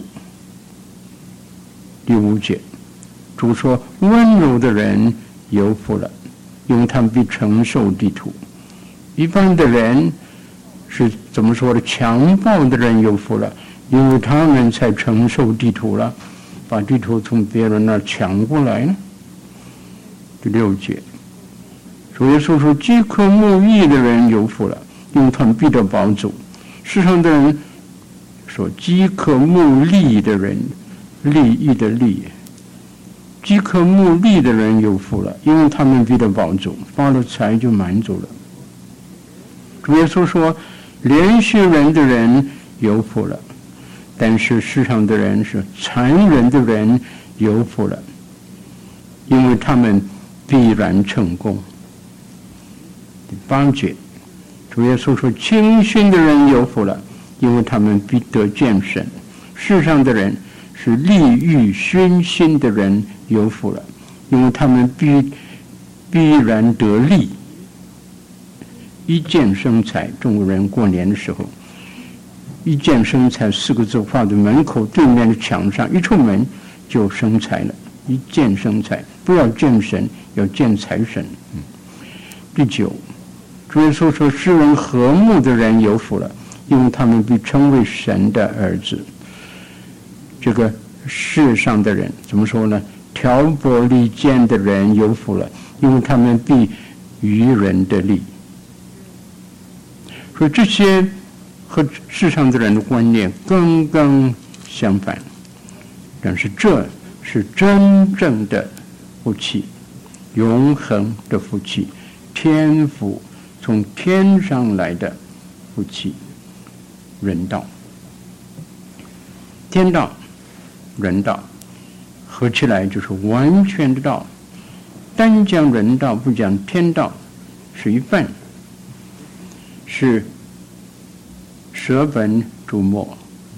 S1: 第5节，主说温柔的人有福了，因为他们必承受地土。一般的人是怎么说的？强暴的人有福了，因为他们才承受地土了，把地土从别人那儿抢过来呢。第6节，主耶稣说饥渴慕义的人有福了，因为他们必得饱足。世上的人说饥渴慕利的人，利益的利，饥渴慕利的人有福了，因为他们必得饱足，发了财就满足了。主耶稣说连续人的人有福了，但是世上的人是残忍的人有福了，因为他们必然成功。第8节，主耶稣说清心的人有福了，因为他们必得见神。世上的人是利欲熏心的人有福了，因为他们必然得利。一箭生财，中国人过年的时候，一箭生财4个字画在门口对面的墙上，一出门就生财了。一箭生财，不要见神，要见财神。第9，主耶稣说世人和睦的人有福了，因为他们必称为神的儿子。这个世上的人怎么说呢？挑拨离间的人有福了，因为他们必与人的利。所以这些和世上的人的观念刚刚相反，但是这是真正的福气，永恒的福气，天父从天上来的福气。人道、天道、人道合起来就是完全的道，单讲人道不讲天道是一半，是舍本逐末。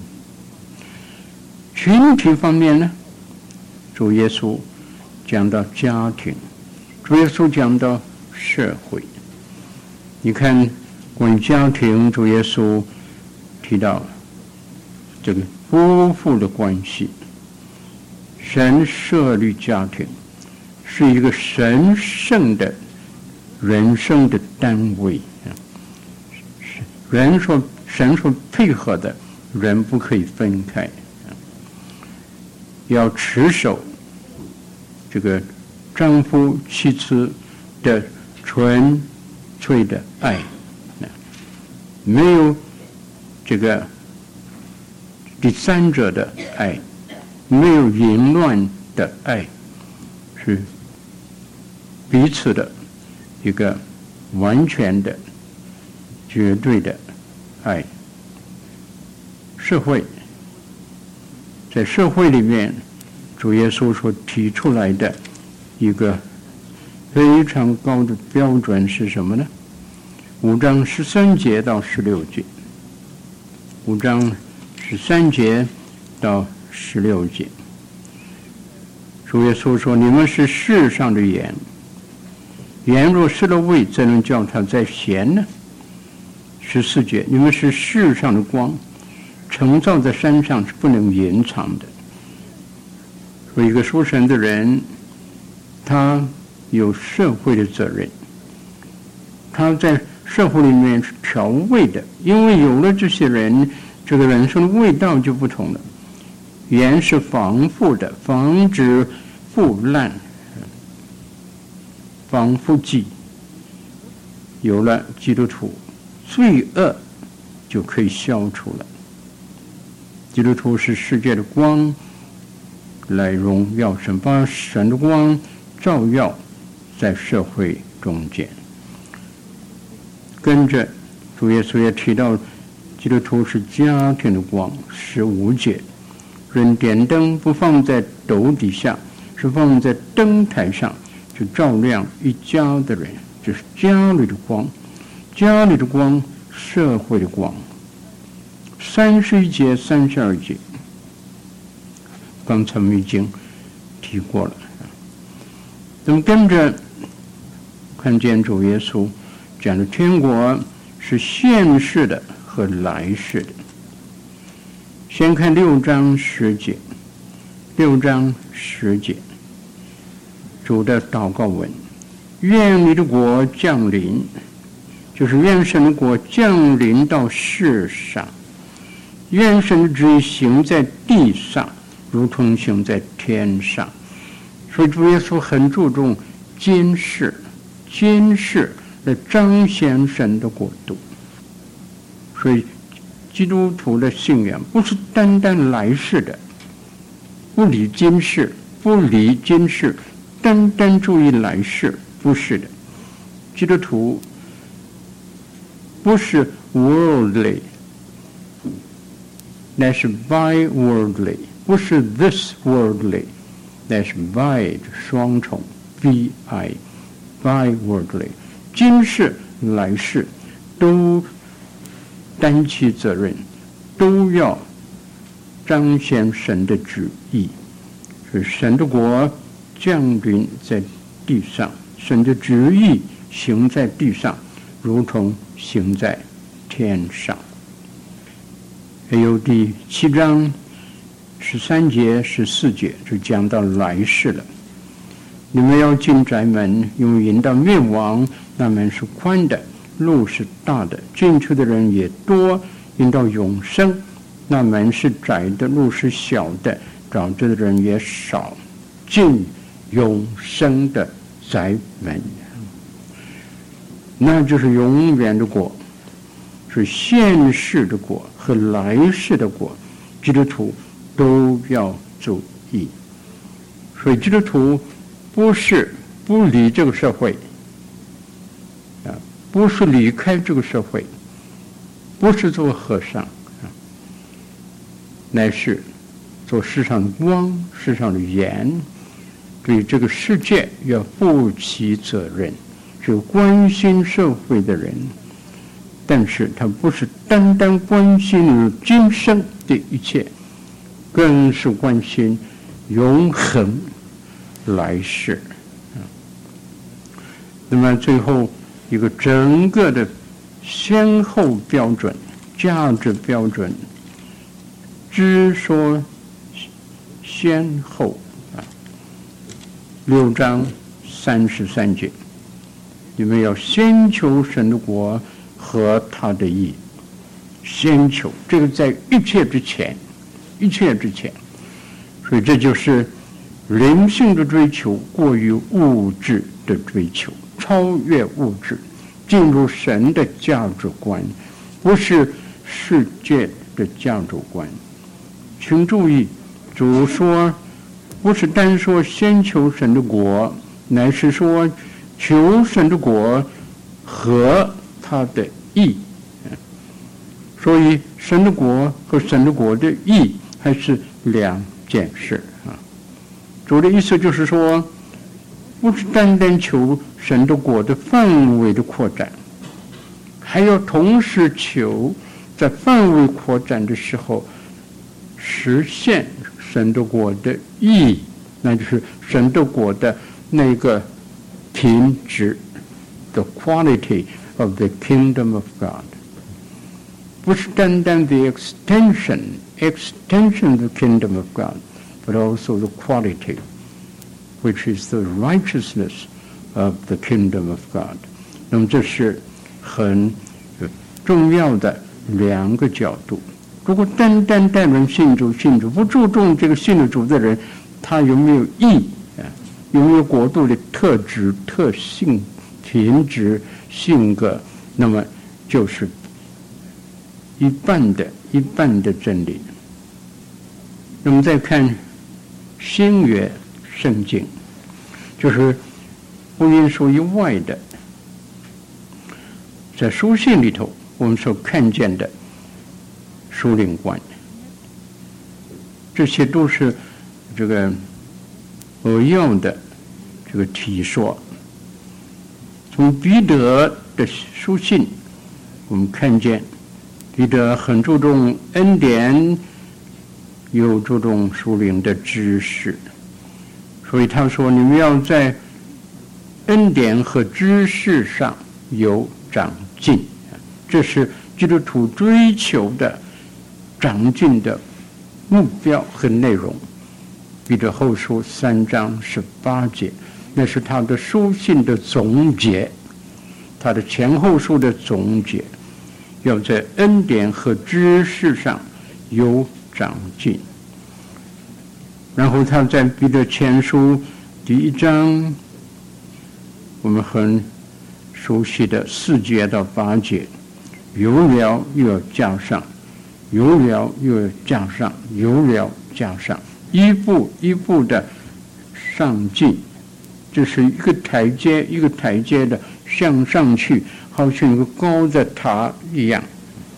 S1: 群体方面呢，主耶稣讲到家庭，主耶稣讲到社会。你看关于家庭，主耶稣提到这个夫妇的关系，神设立家庭是一个神圣的人生的单位，神所配合的，人不可以分开，要持守这个丈夫妻子的纯粹的爱，没有这个第三者的爱，没有淫乱的爱，是彼此的一个完全的绝对的爱。社会，在社会里面，主耶稣所提出来的一个非常高的标准是什么呢？5章13节到16节，5章13节到16节，主耶稣说：“你们是世上的盐，盐若失了味，怎能叫它再咸呢？”14节，你们是世上的光，城造在山上是不能隐藏的。说一个属神的人，他有社会的责任，他在社会里面是调味的，因为有了这些人，这个人生的味道就不同了。盐是防腐的，防止腐烂，防腐剂。有了基督徒，罪恶就可以消除了。基督徒是世界的光，来荣耀神，把神的光照耀在社会中间。跟着主耶稣也提到，基督徒是家庭的光，15节，人点灯不放在斗底下，是放在灯台上，就照亮一家的人，就是家里的光，家里的光，社会的光。31节、32节，刚才我们已经提过了。那么跟着看见主耶稣讲的天国是现世的和来世的。先看6章10节，6章10节，主的祷告文：愿你的国降临，就是愿神的国降临到世上，愿神的旨意行在地上，如同行在天上。所以主耶稣很注重今世来彰显神的国度。所以基督徒的信仰不是单单来世的，不理今世，单单注意来世，不是的。基督徒不是 worldly， 那是 by worldly， 不是 this worldly， 那是 by 双重 by worldly， 今世来世都担起责任，都要彰显神的旨意。所以神的国降临在地上，神的旨意行在地上，如同行在天上。还有第7章13节、14节就讲到来世了。你们要进窄门，因为引到灭亡，那门是宽的，路是大的，进去的人也多；引到永生，那门是窄的，路是小的，找着的人也少。进永生的窄门，那就是永远的国，是现世的国和来世的国，基督徒都要注意。所以基督徒不是不理这个社会，不是离开这个社会，不是做和尚，乃是做世上的光，世上的盐，对这个世界要负起责任，是关心社会的人。但是他不是单单关心今生的一切，更是关心永恒来世。那么最后一个整个的先后标准、价值标准，只说先后6章33节，你们要先求神的国和他的义，先求，这个在一切之前，所以这就是灵性的追求过于物质的追求，超越物质，进入神的价值观，不是世界的价值观。请注意，主说不是单说先求神的国，乃是说求神的国和他的义。所以神的国和神的国的义还是两件事啊。主的意思就是说，不是单单求神的国的范围的扩展，还要同时求在范围扩展的时候实现神的国的义，那就是神的国的那个品质 the quality of the kingdom of God， 不是单单 the extension of the kingdom of God, but also the quality, which is the righteousness of the kingdom of God。 那么这是很重要的两个角度。如果单单带人信主，不注重这个信的主的人，他有没有义有没有国度的特质、特性、品质、性格，那么就是一半的真理。那么再看新约圣经，就是福音书以外的，在书信里头我们所看见的属灵观，这些都是这个扼要的这个提说。从彼得的书信我们看见彼得很注重恩典，又注重属灵的知识，所以他说你们要在恩典和知识上有长进，这是基督徒追求的长进的目标和内容。彼得后书3章18节，那是他的书信的总结，他的前后书的总结，要在恩典和知识上有长进。然后他在彼得前书第1章，我们很熟悉的4节到8节，有了又要加上，有了又要加上，有了加上，一步一步的上进，这是一个台阶一个台阶的向上去，好像一个高的塔一样，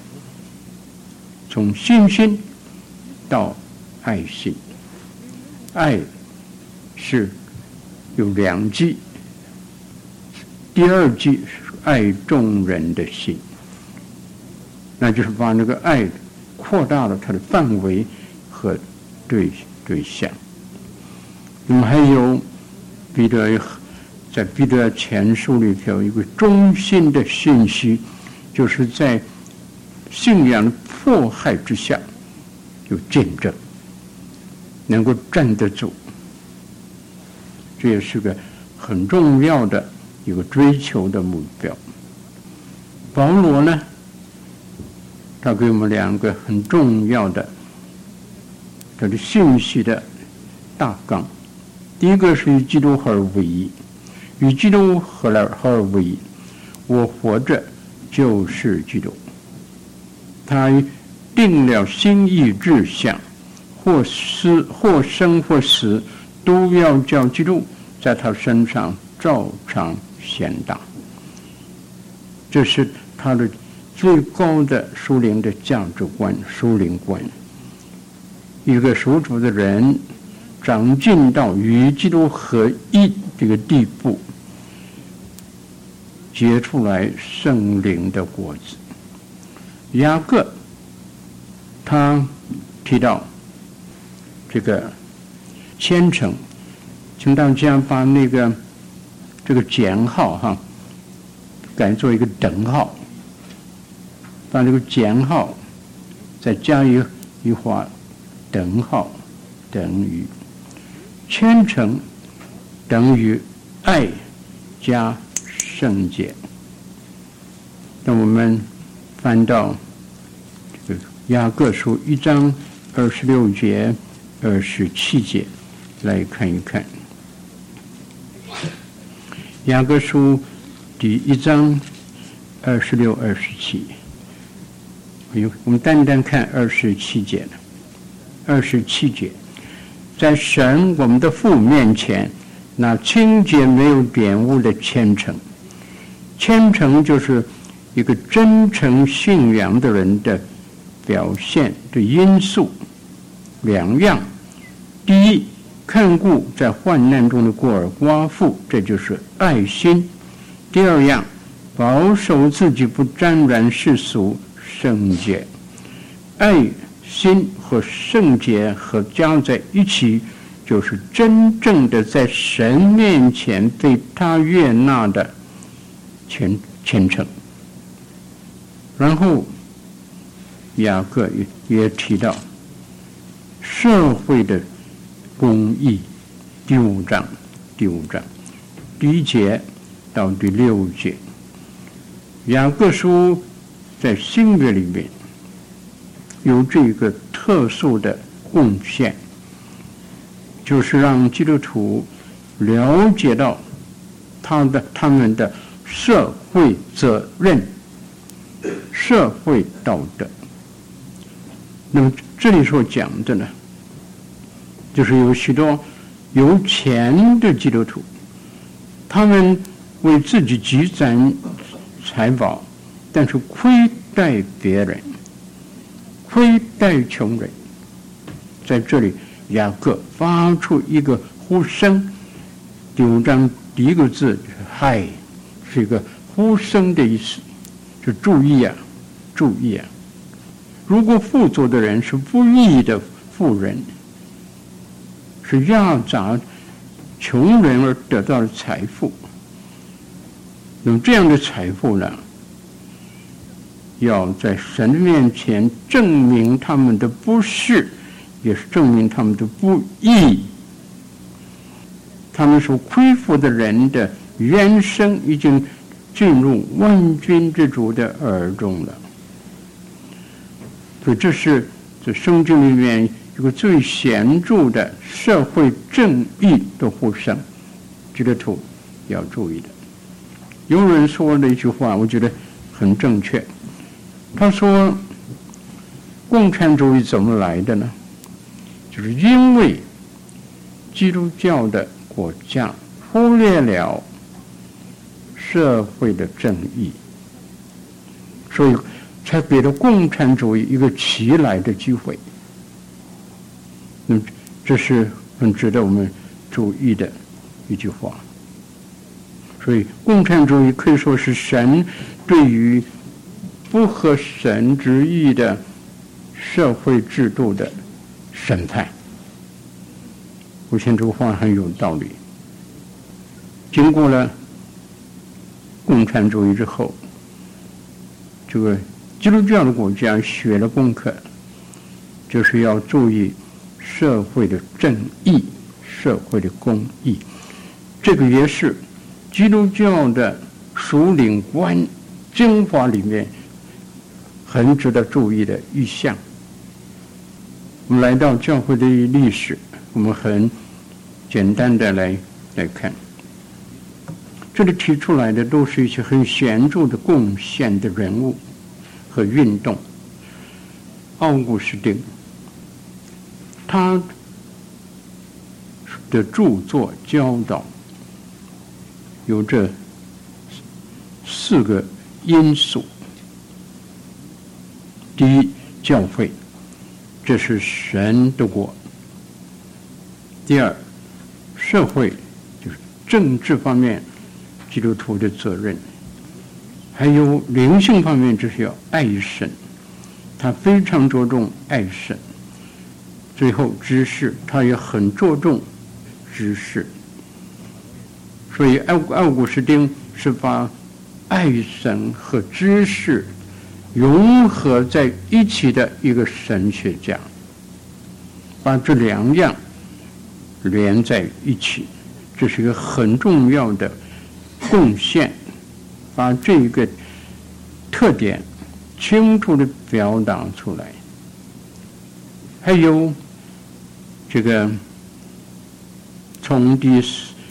S1: 从信心到爱心。爱是有2季，第2季是爱众人的心，那就是把那个爱扩大了它的范围和对象。那么还有彼得在彼得前书里头有一个中心的信息，就是在信仰的迫害之下有见证，能够站得住，这也是个很重要的一个追求的目标。保罗呢，他给我们2个很重要的他的信息的大纲。第一个是与基督合而为一，与基督合而为一，我活着就是基督。他定了心意志向，或生或死，都要叫基督在他身上照常显大。这是他的最高的属灵的价值观、属灵观。一个属主的人长进到与基督合一这个地步，结出来圣灵的果子。雅各他提到这个虔诚，请大家把这个减号改做一个等号，把这个减号再加一划等号，等于虔诚等于爱加圣洁。那我们翻到这个雅各书1章26节、27节来看一看。雅各书第1章26、27，我们单单看27节了。27节，在神我们的父面前，那清洁没有玷污的虔诚。虔诚就是一个真诚信仰的人的表现的因素2样。第一，看顾在患难中的孤儿寡妇，这就是爱心。第2样，保守自己不沾染世俗，圣洁。爱心和圣洁合加在一起，就是真正的在神面前被他悦纳的虔诚。然后雅各也提到社会的公义，第5章第1节到第6节。雅各书在新约里面有这个特殊的贡献，就是让基督徒了解到他们的社会责任、社会道德。 那么这里所讲的呢，就是有许多有钱的基督徒，他们为自己积攒财宝，但是亏待别人，亏待穷人。在这里雅各发出一个呼声，第5章第1个字就是嗨，是一个呼声的意思，就注意啊，注意啊！如果富足的人是不义的富人，是压榨穷人而得到的财富，那么这样的财富呢，要在神的面前证明他们的不是，也是证明他们的不义。他们所亏负的人的冤声已经进入万军之主的耳中了。所以这是这圣经里面一个最显著的社会正义的呼声，基督徒要注意的。有人说了一句话，我觉得很正确。他说，共产主义怎么来的呢？就是因为基督教的国家忽略了社会的正义，所以才给了共产主义一个起来的机会。这是很值得我们注意的一句话。所以共产主义可以说是神对于不合神旨意的社会制度的审判。我想这个话很有道理。经过了共产主义之后，这个基督教的国家学了功课，就是要注意社会的正义、社会的公义。这个也是基督教的属灵观精华里面很值得注意的一项。我们来到教会的历史，我们很简单的来看，这里提出来的都是一些很显著的贡献的人物和运动。奥古斯丁，他的著作教导有这4个因素。第一，教会，这是神的国。第二，社会，就是政治方面基督徒的责任。还有灵性方面，就是要爱神，他非常着重爱神。最后知识，他也很着重知识。所以奥古斯丁是把爱神和知识融合在一起的一个神学家，把这2样连在一起，这是一个很重要的贡献，把这个特点清楚地表达出来。还有这个从第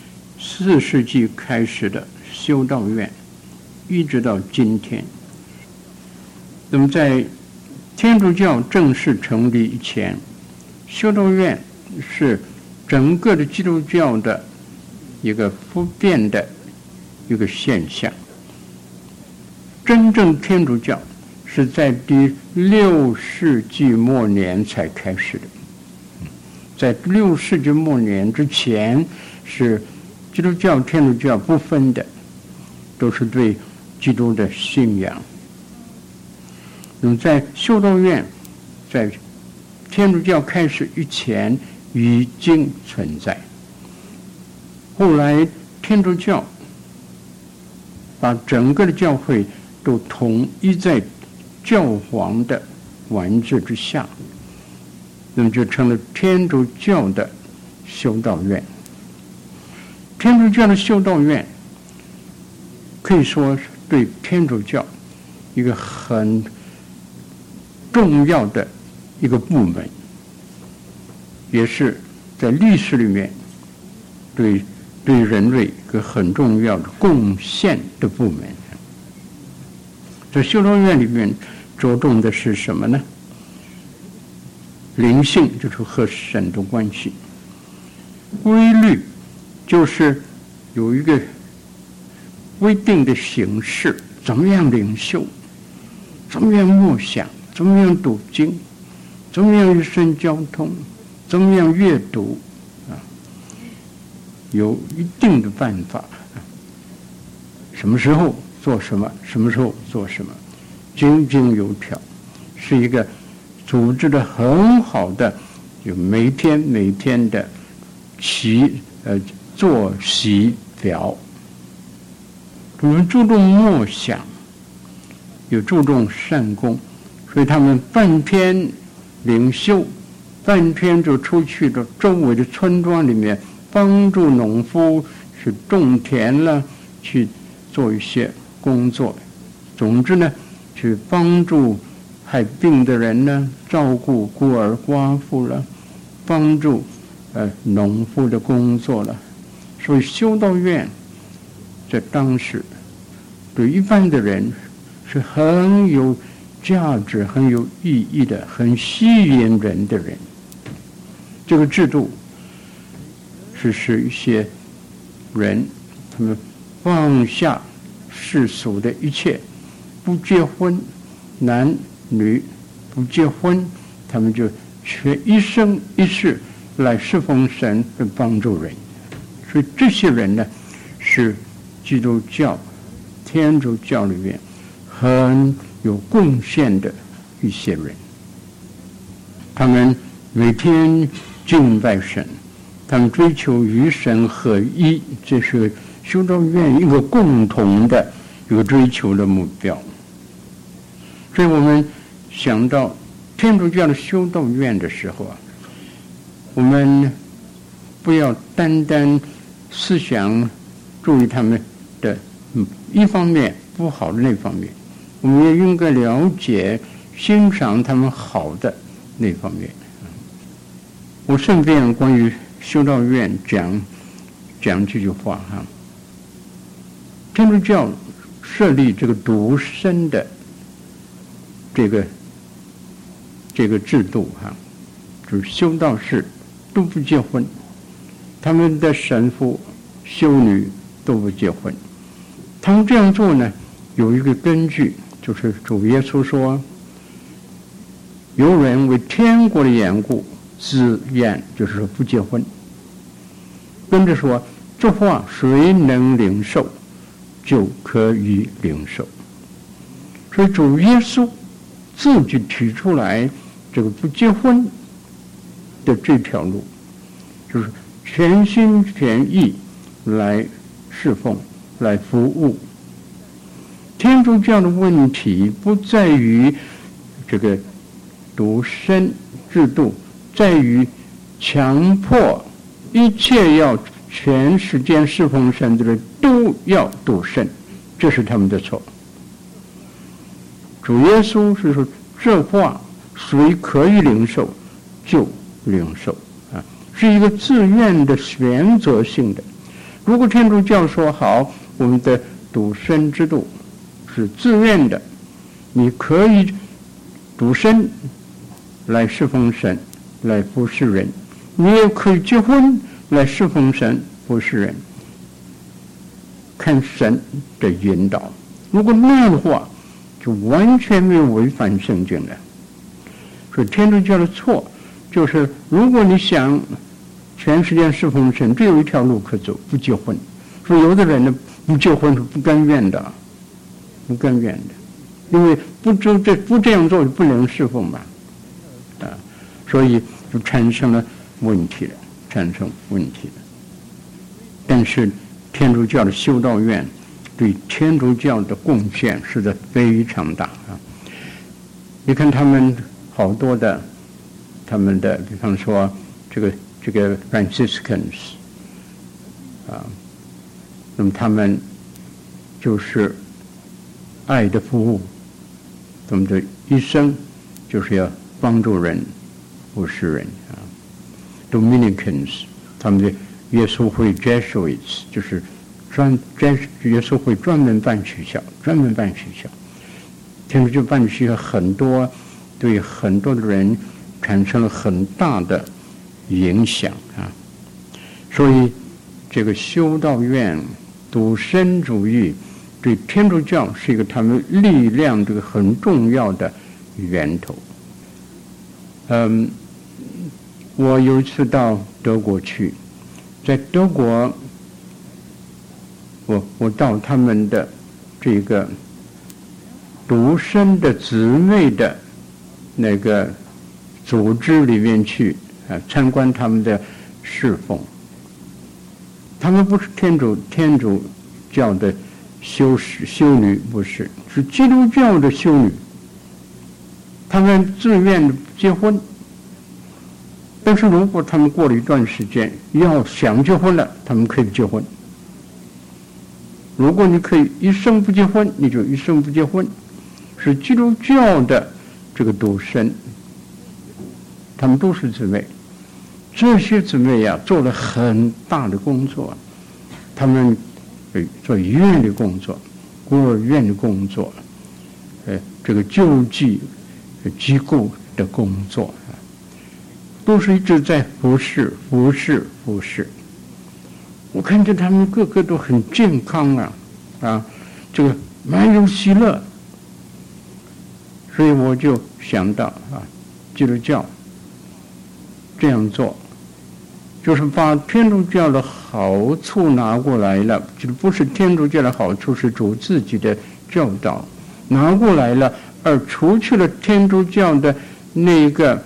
S1: 4世纪开始的修道院，一直到今天。那么在天主教正式成立以前，修道院是整个的基督教的一个不变的一个现象。真正天主教是在第6世纪末年才开始的。在6世纪末年之前，是基督教、天主教不分的，都是对基督的信仰。那么在修道院，在天主教开始以前已经存在。后来天主教把整个的教会都统一在教皇的管制之下，那么就成了天主教的修道院。天主教的修道院可以说是对天主教一个很重要的一个部门，也是在历史里面对人类一个很重要的贡献的部门。在修道院里面着重的是什么呢？ 灵性就是和神的关系。规律就是有一个规定的形式，怎么样领袖，怎么样默想，怎么样读经，怎么样与神交通，怎么样阅读有一定的办法什么时候做什么，什么时候做什么，井井有条，是一个组织的很好的，有每天的作息表。我们注重默想，有注重善功，所以他们半天领袖，半天就出去到周围的村庄里面帮助农夫去种田了，去做一些工作。总之呢，去帮助害病的人呢，照顾孤儿寡妇了，帮助农夫的工作了。所以修道院在当时对一般的人是很有价值、很有意义的、很吸引人的人。这个制度是使一些人他们放下世俗的一切，不结婚，男女不结婚，他们就全一生一世来侍奉神，来帮助人。所以这些人呢，是基督教、天主教里面很有贡献的一些人。他们每天敬拜神，他们追求与神合一，这是修道院一个共同的一个追求的目标。所以我们想到天主教的修道院的时候我们不要单单思想注意他们的一方面不好的那方面，我们也应该了解欣赏他们好的那方面。我顺便关于修道院讲这句话天主教设立这个独身的这个制度就是修道士都不结婚，他们的神父、修女都不结婚。他们这样做呢，有一个根据，就是主耶稣说，有人为天国的缘故自愿，就是说不结婚。跟着说，这话谁能领受，就可以领受。所以主耶稣自己提出来这个不结婚的这条路，就是全心全意来侍奉，来服务。天主教的问题不在于这个独身制度，在于强迫一切要全时间侍奉神的人都要独身，这是他们的错。主耶稣是说，这话谁可以领受就领受是一个自愿的选择性的。如果天主教说好，我们的独身制度是自愿的，你可以独身来侍奉神，来服侍人，你也可以结婚来侍奉神，服侍人，看神的引导。如果那样的话，就完全没有违反圣经了。所以天主教的错就是，如果你想全时间侍奉神，只有一条路可走，不结婚。所以有的人呢，不结婚是不甘愿的，因为不这样做就不能侍奉嘛，所以就产生问题了。但是天主教的修道院对天主教的贡献实在非常大你看他们好多的，他们的比方说这个 Franciscans 那么他们就是爱的服务，他们的一生就是要帮助人、服侍人Dominicans 他们的耶稣会 Jesuits 就是耶稣会专门办学校，天主教办学校很多，对很多的人产生了很大的影响啊。所以这个修道院、独身主义对天主教是一个他们力量这个很重要的源头。我有一次到德国去，在德国，我到他们的这个独身的姊妹的那个组织里面去参观他们的侍奉。他们不是天主教的修女，不是，是基督教的修女。他们自愿结婚，但是如果他们过了一段时间要想结婚了，他们可以结婚。如果你可以一生不结婚，你就一生不结婚。是基督教的这个独身，他们都是姊妹。这些姊妹呀，做了很大的工作，他们做医院的工作、孤儿院的工作，这个救济机构的工作，都是一直在服侍。我看见他们个个都很健康这个蛮有喜乐，所以我就想到基督教这样做，就是把天主教的好处拿过来了，就不是天主教的好处，是主自己的教导拿过来了，而除去了天主教的那个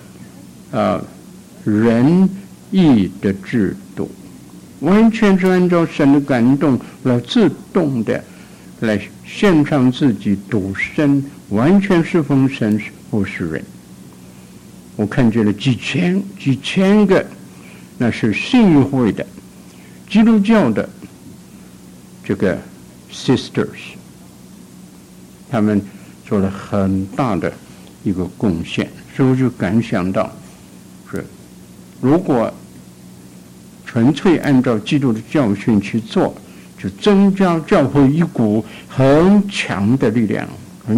S1: 仁义的制度，完全是按照神的感动来自动的来献上自己独身，完全侍奉神，服侍人。我看见了几千个，那是信义会的基督教的这个 sisters， 他们做了很大的一个贡献。所以我就感想到，是如果纯粹按照基督的教训去做，就增加教会一股很强的力量。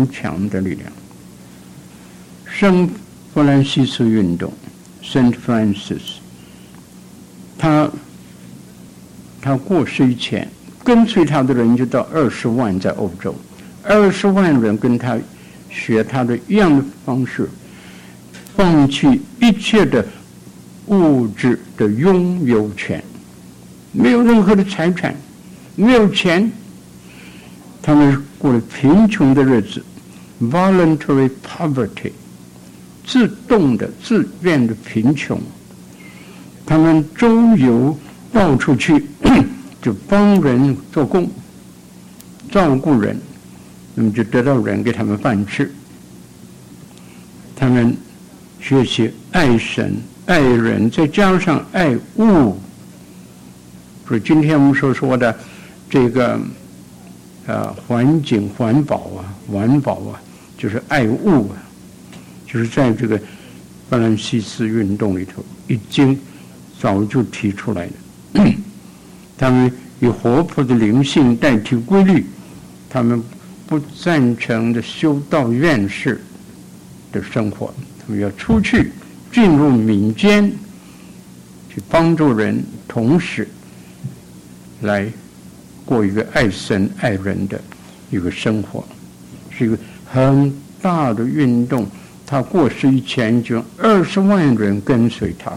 S1: 圣弗兰西斯运动 Saint Francis， 他过世以前，跟随他的人就到20万，在欧洲20万人跟他学他的一样的方式，放弃一切的物质的拥有权，没有任何的财产，没有钱，他们过了贫穷的日子 ，voluntary poverty， 自动的、自愿的贫穷。他们周游到处去，就帮人做工，照顾人，那么就得到人给他们饭吃。他们学习爱神、爱人，再加上爱物。所以今天我们所说的这个环境环保就是爱物就是在这个弗兰西斯运动里头已经早就提出来了。他们以活泼的灵性代替规律，他们不赞成的修道院式的生活，他们要出去进入民间去帮助人，同时来过一个爱神爱人的一个生活，是一个很大的运动。他过世以前就20万人跟随他了。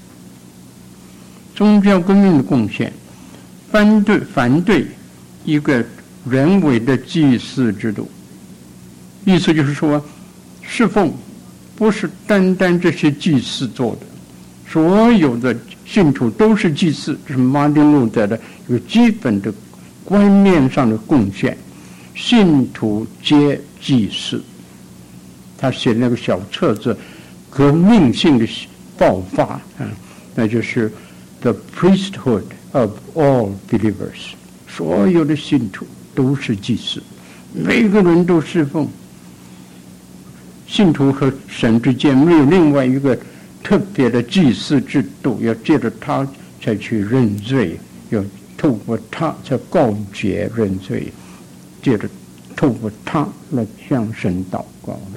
S1: 宗教革命的贡献，反对一个人为的祭祀制度，意思就是说，侍奉不是单单这些祭司做的，所有的信徒都是祭司，这是马丁路德的一个基本的观念上的贡献。信徒皆祭司，他写那个小册子，革命性的爆发那就是 The priesthood of all believers， 所有的信徒都是祭司，每个人都侍奉。信徒和神之间没有另外一个特别的祭祀制度，要借着他才去认罪，要透过他才告解认罪，借着透过他来向神祷告。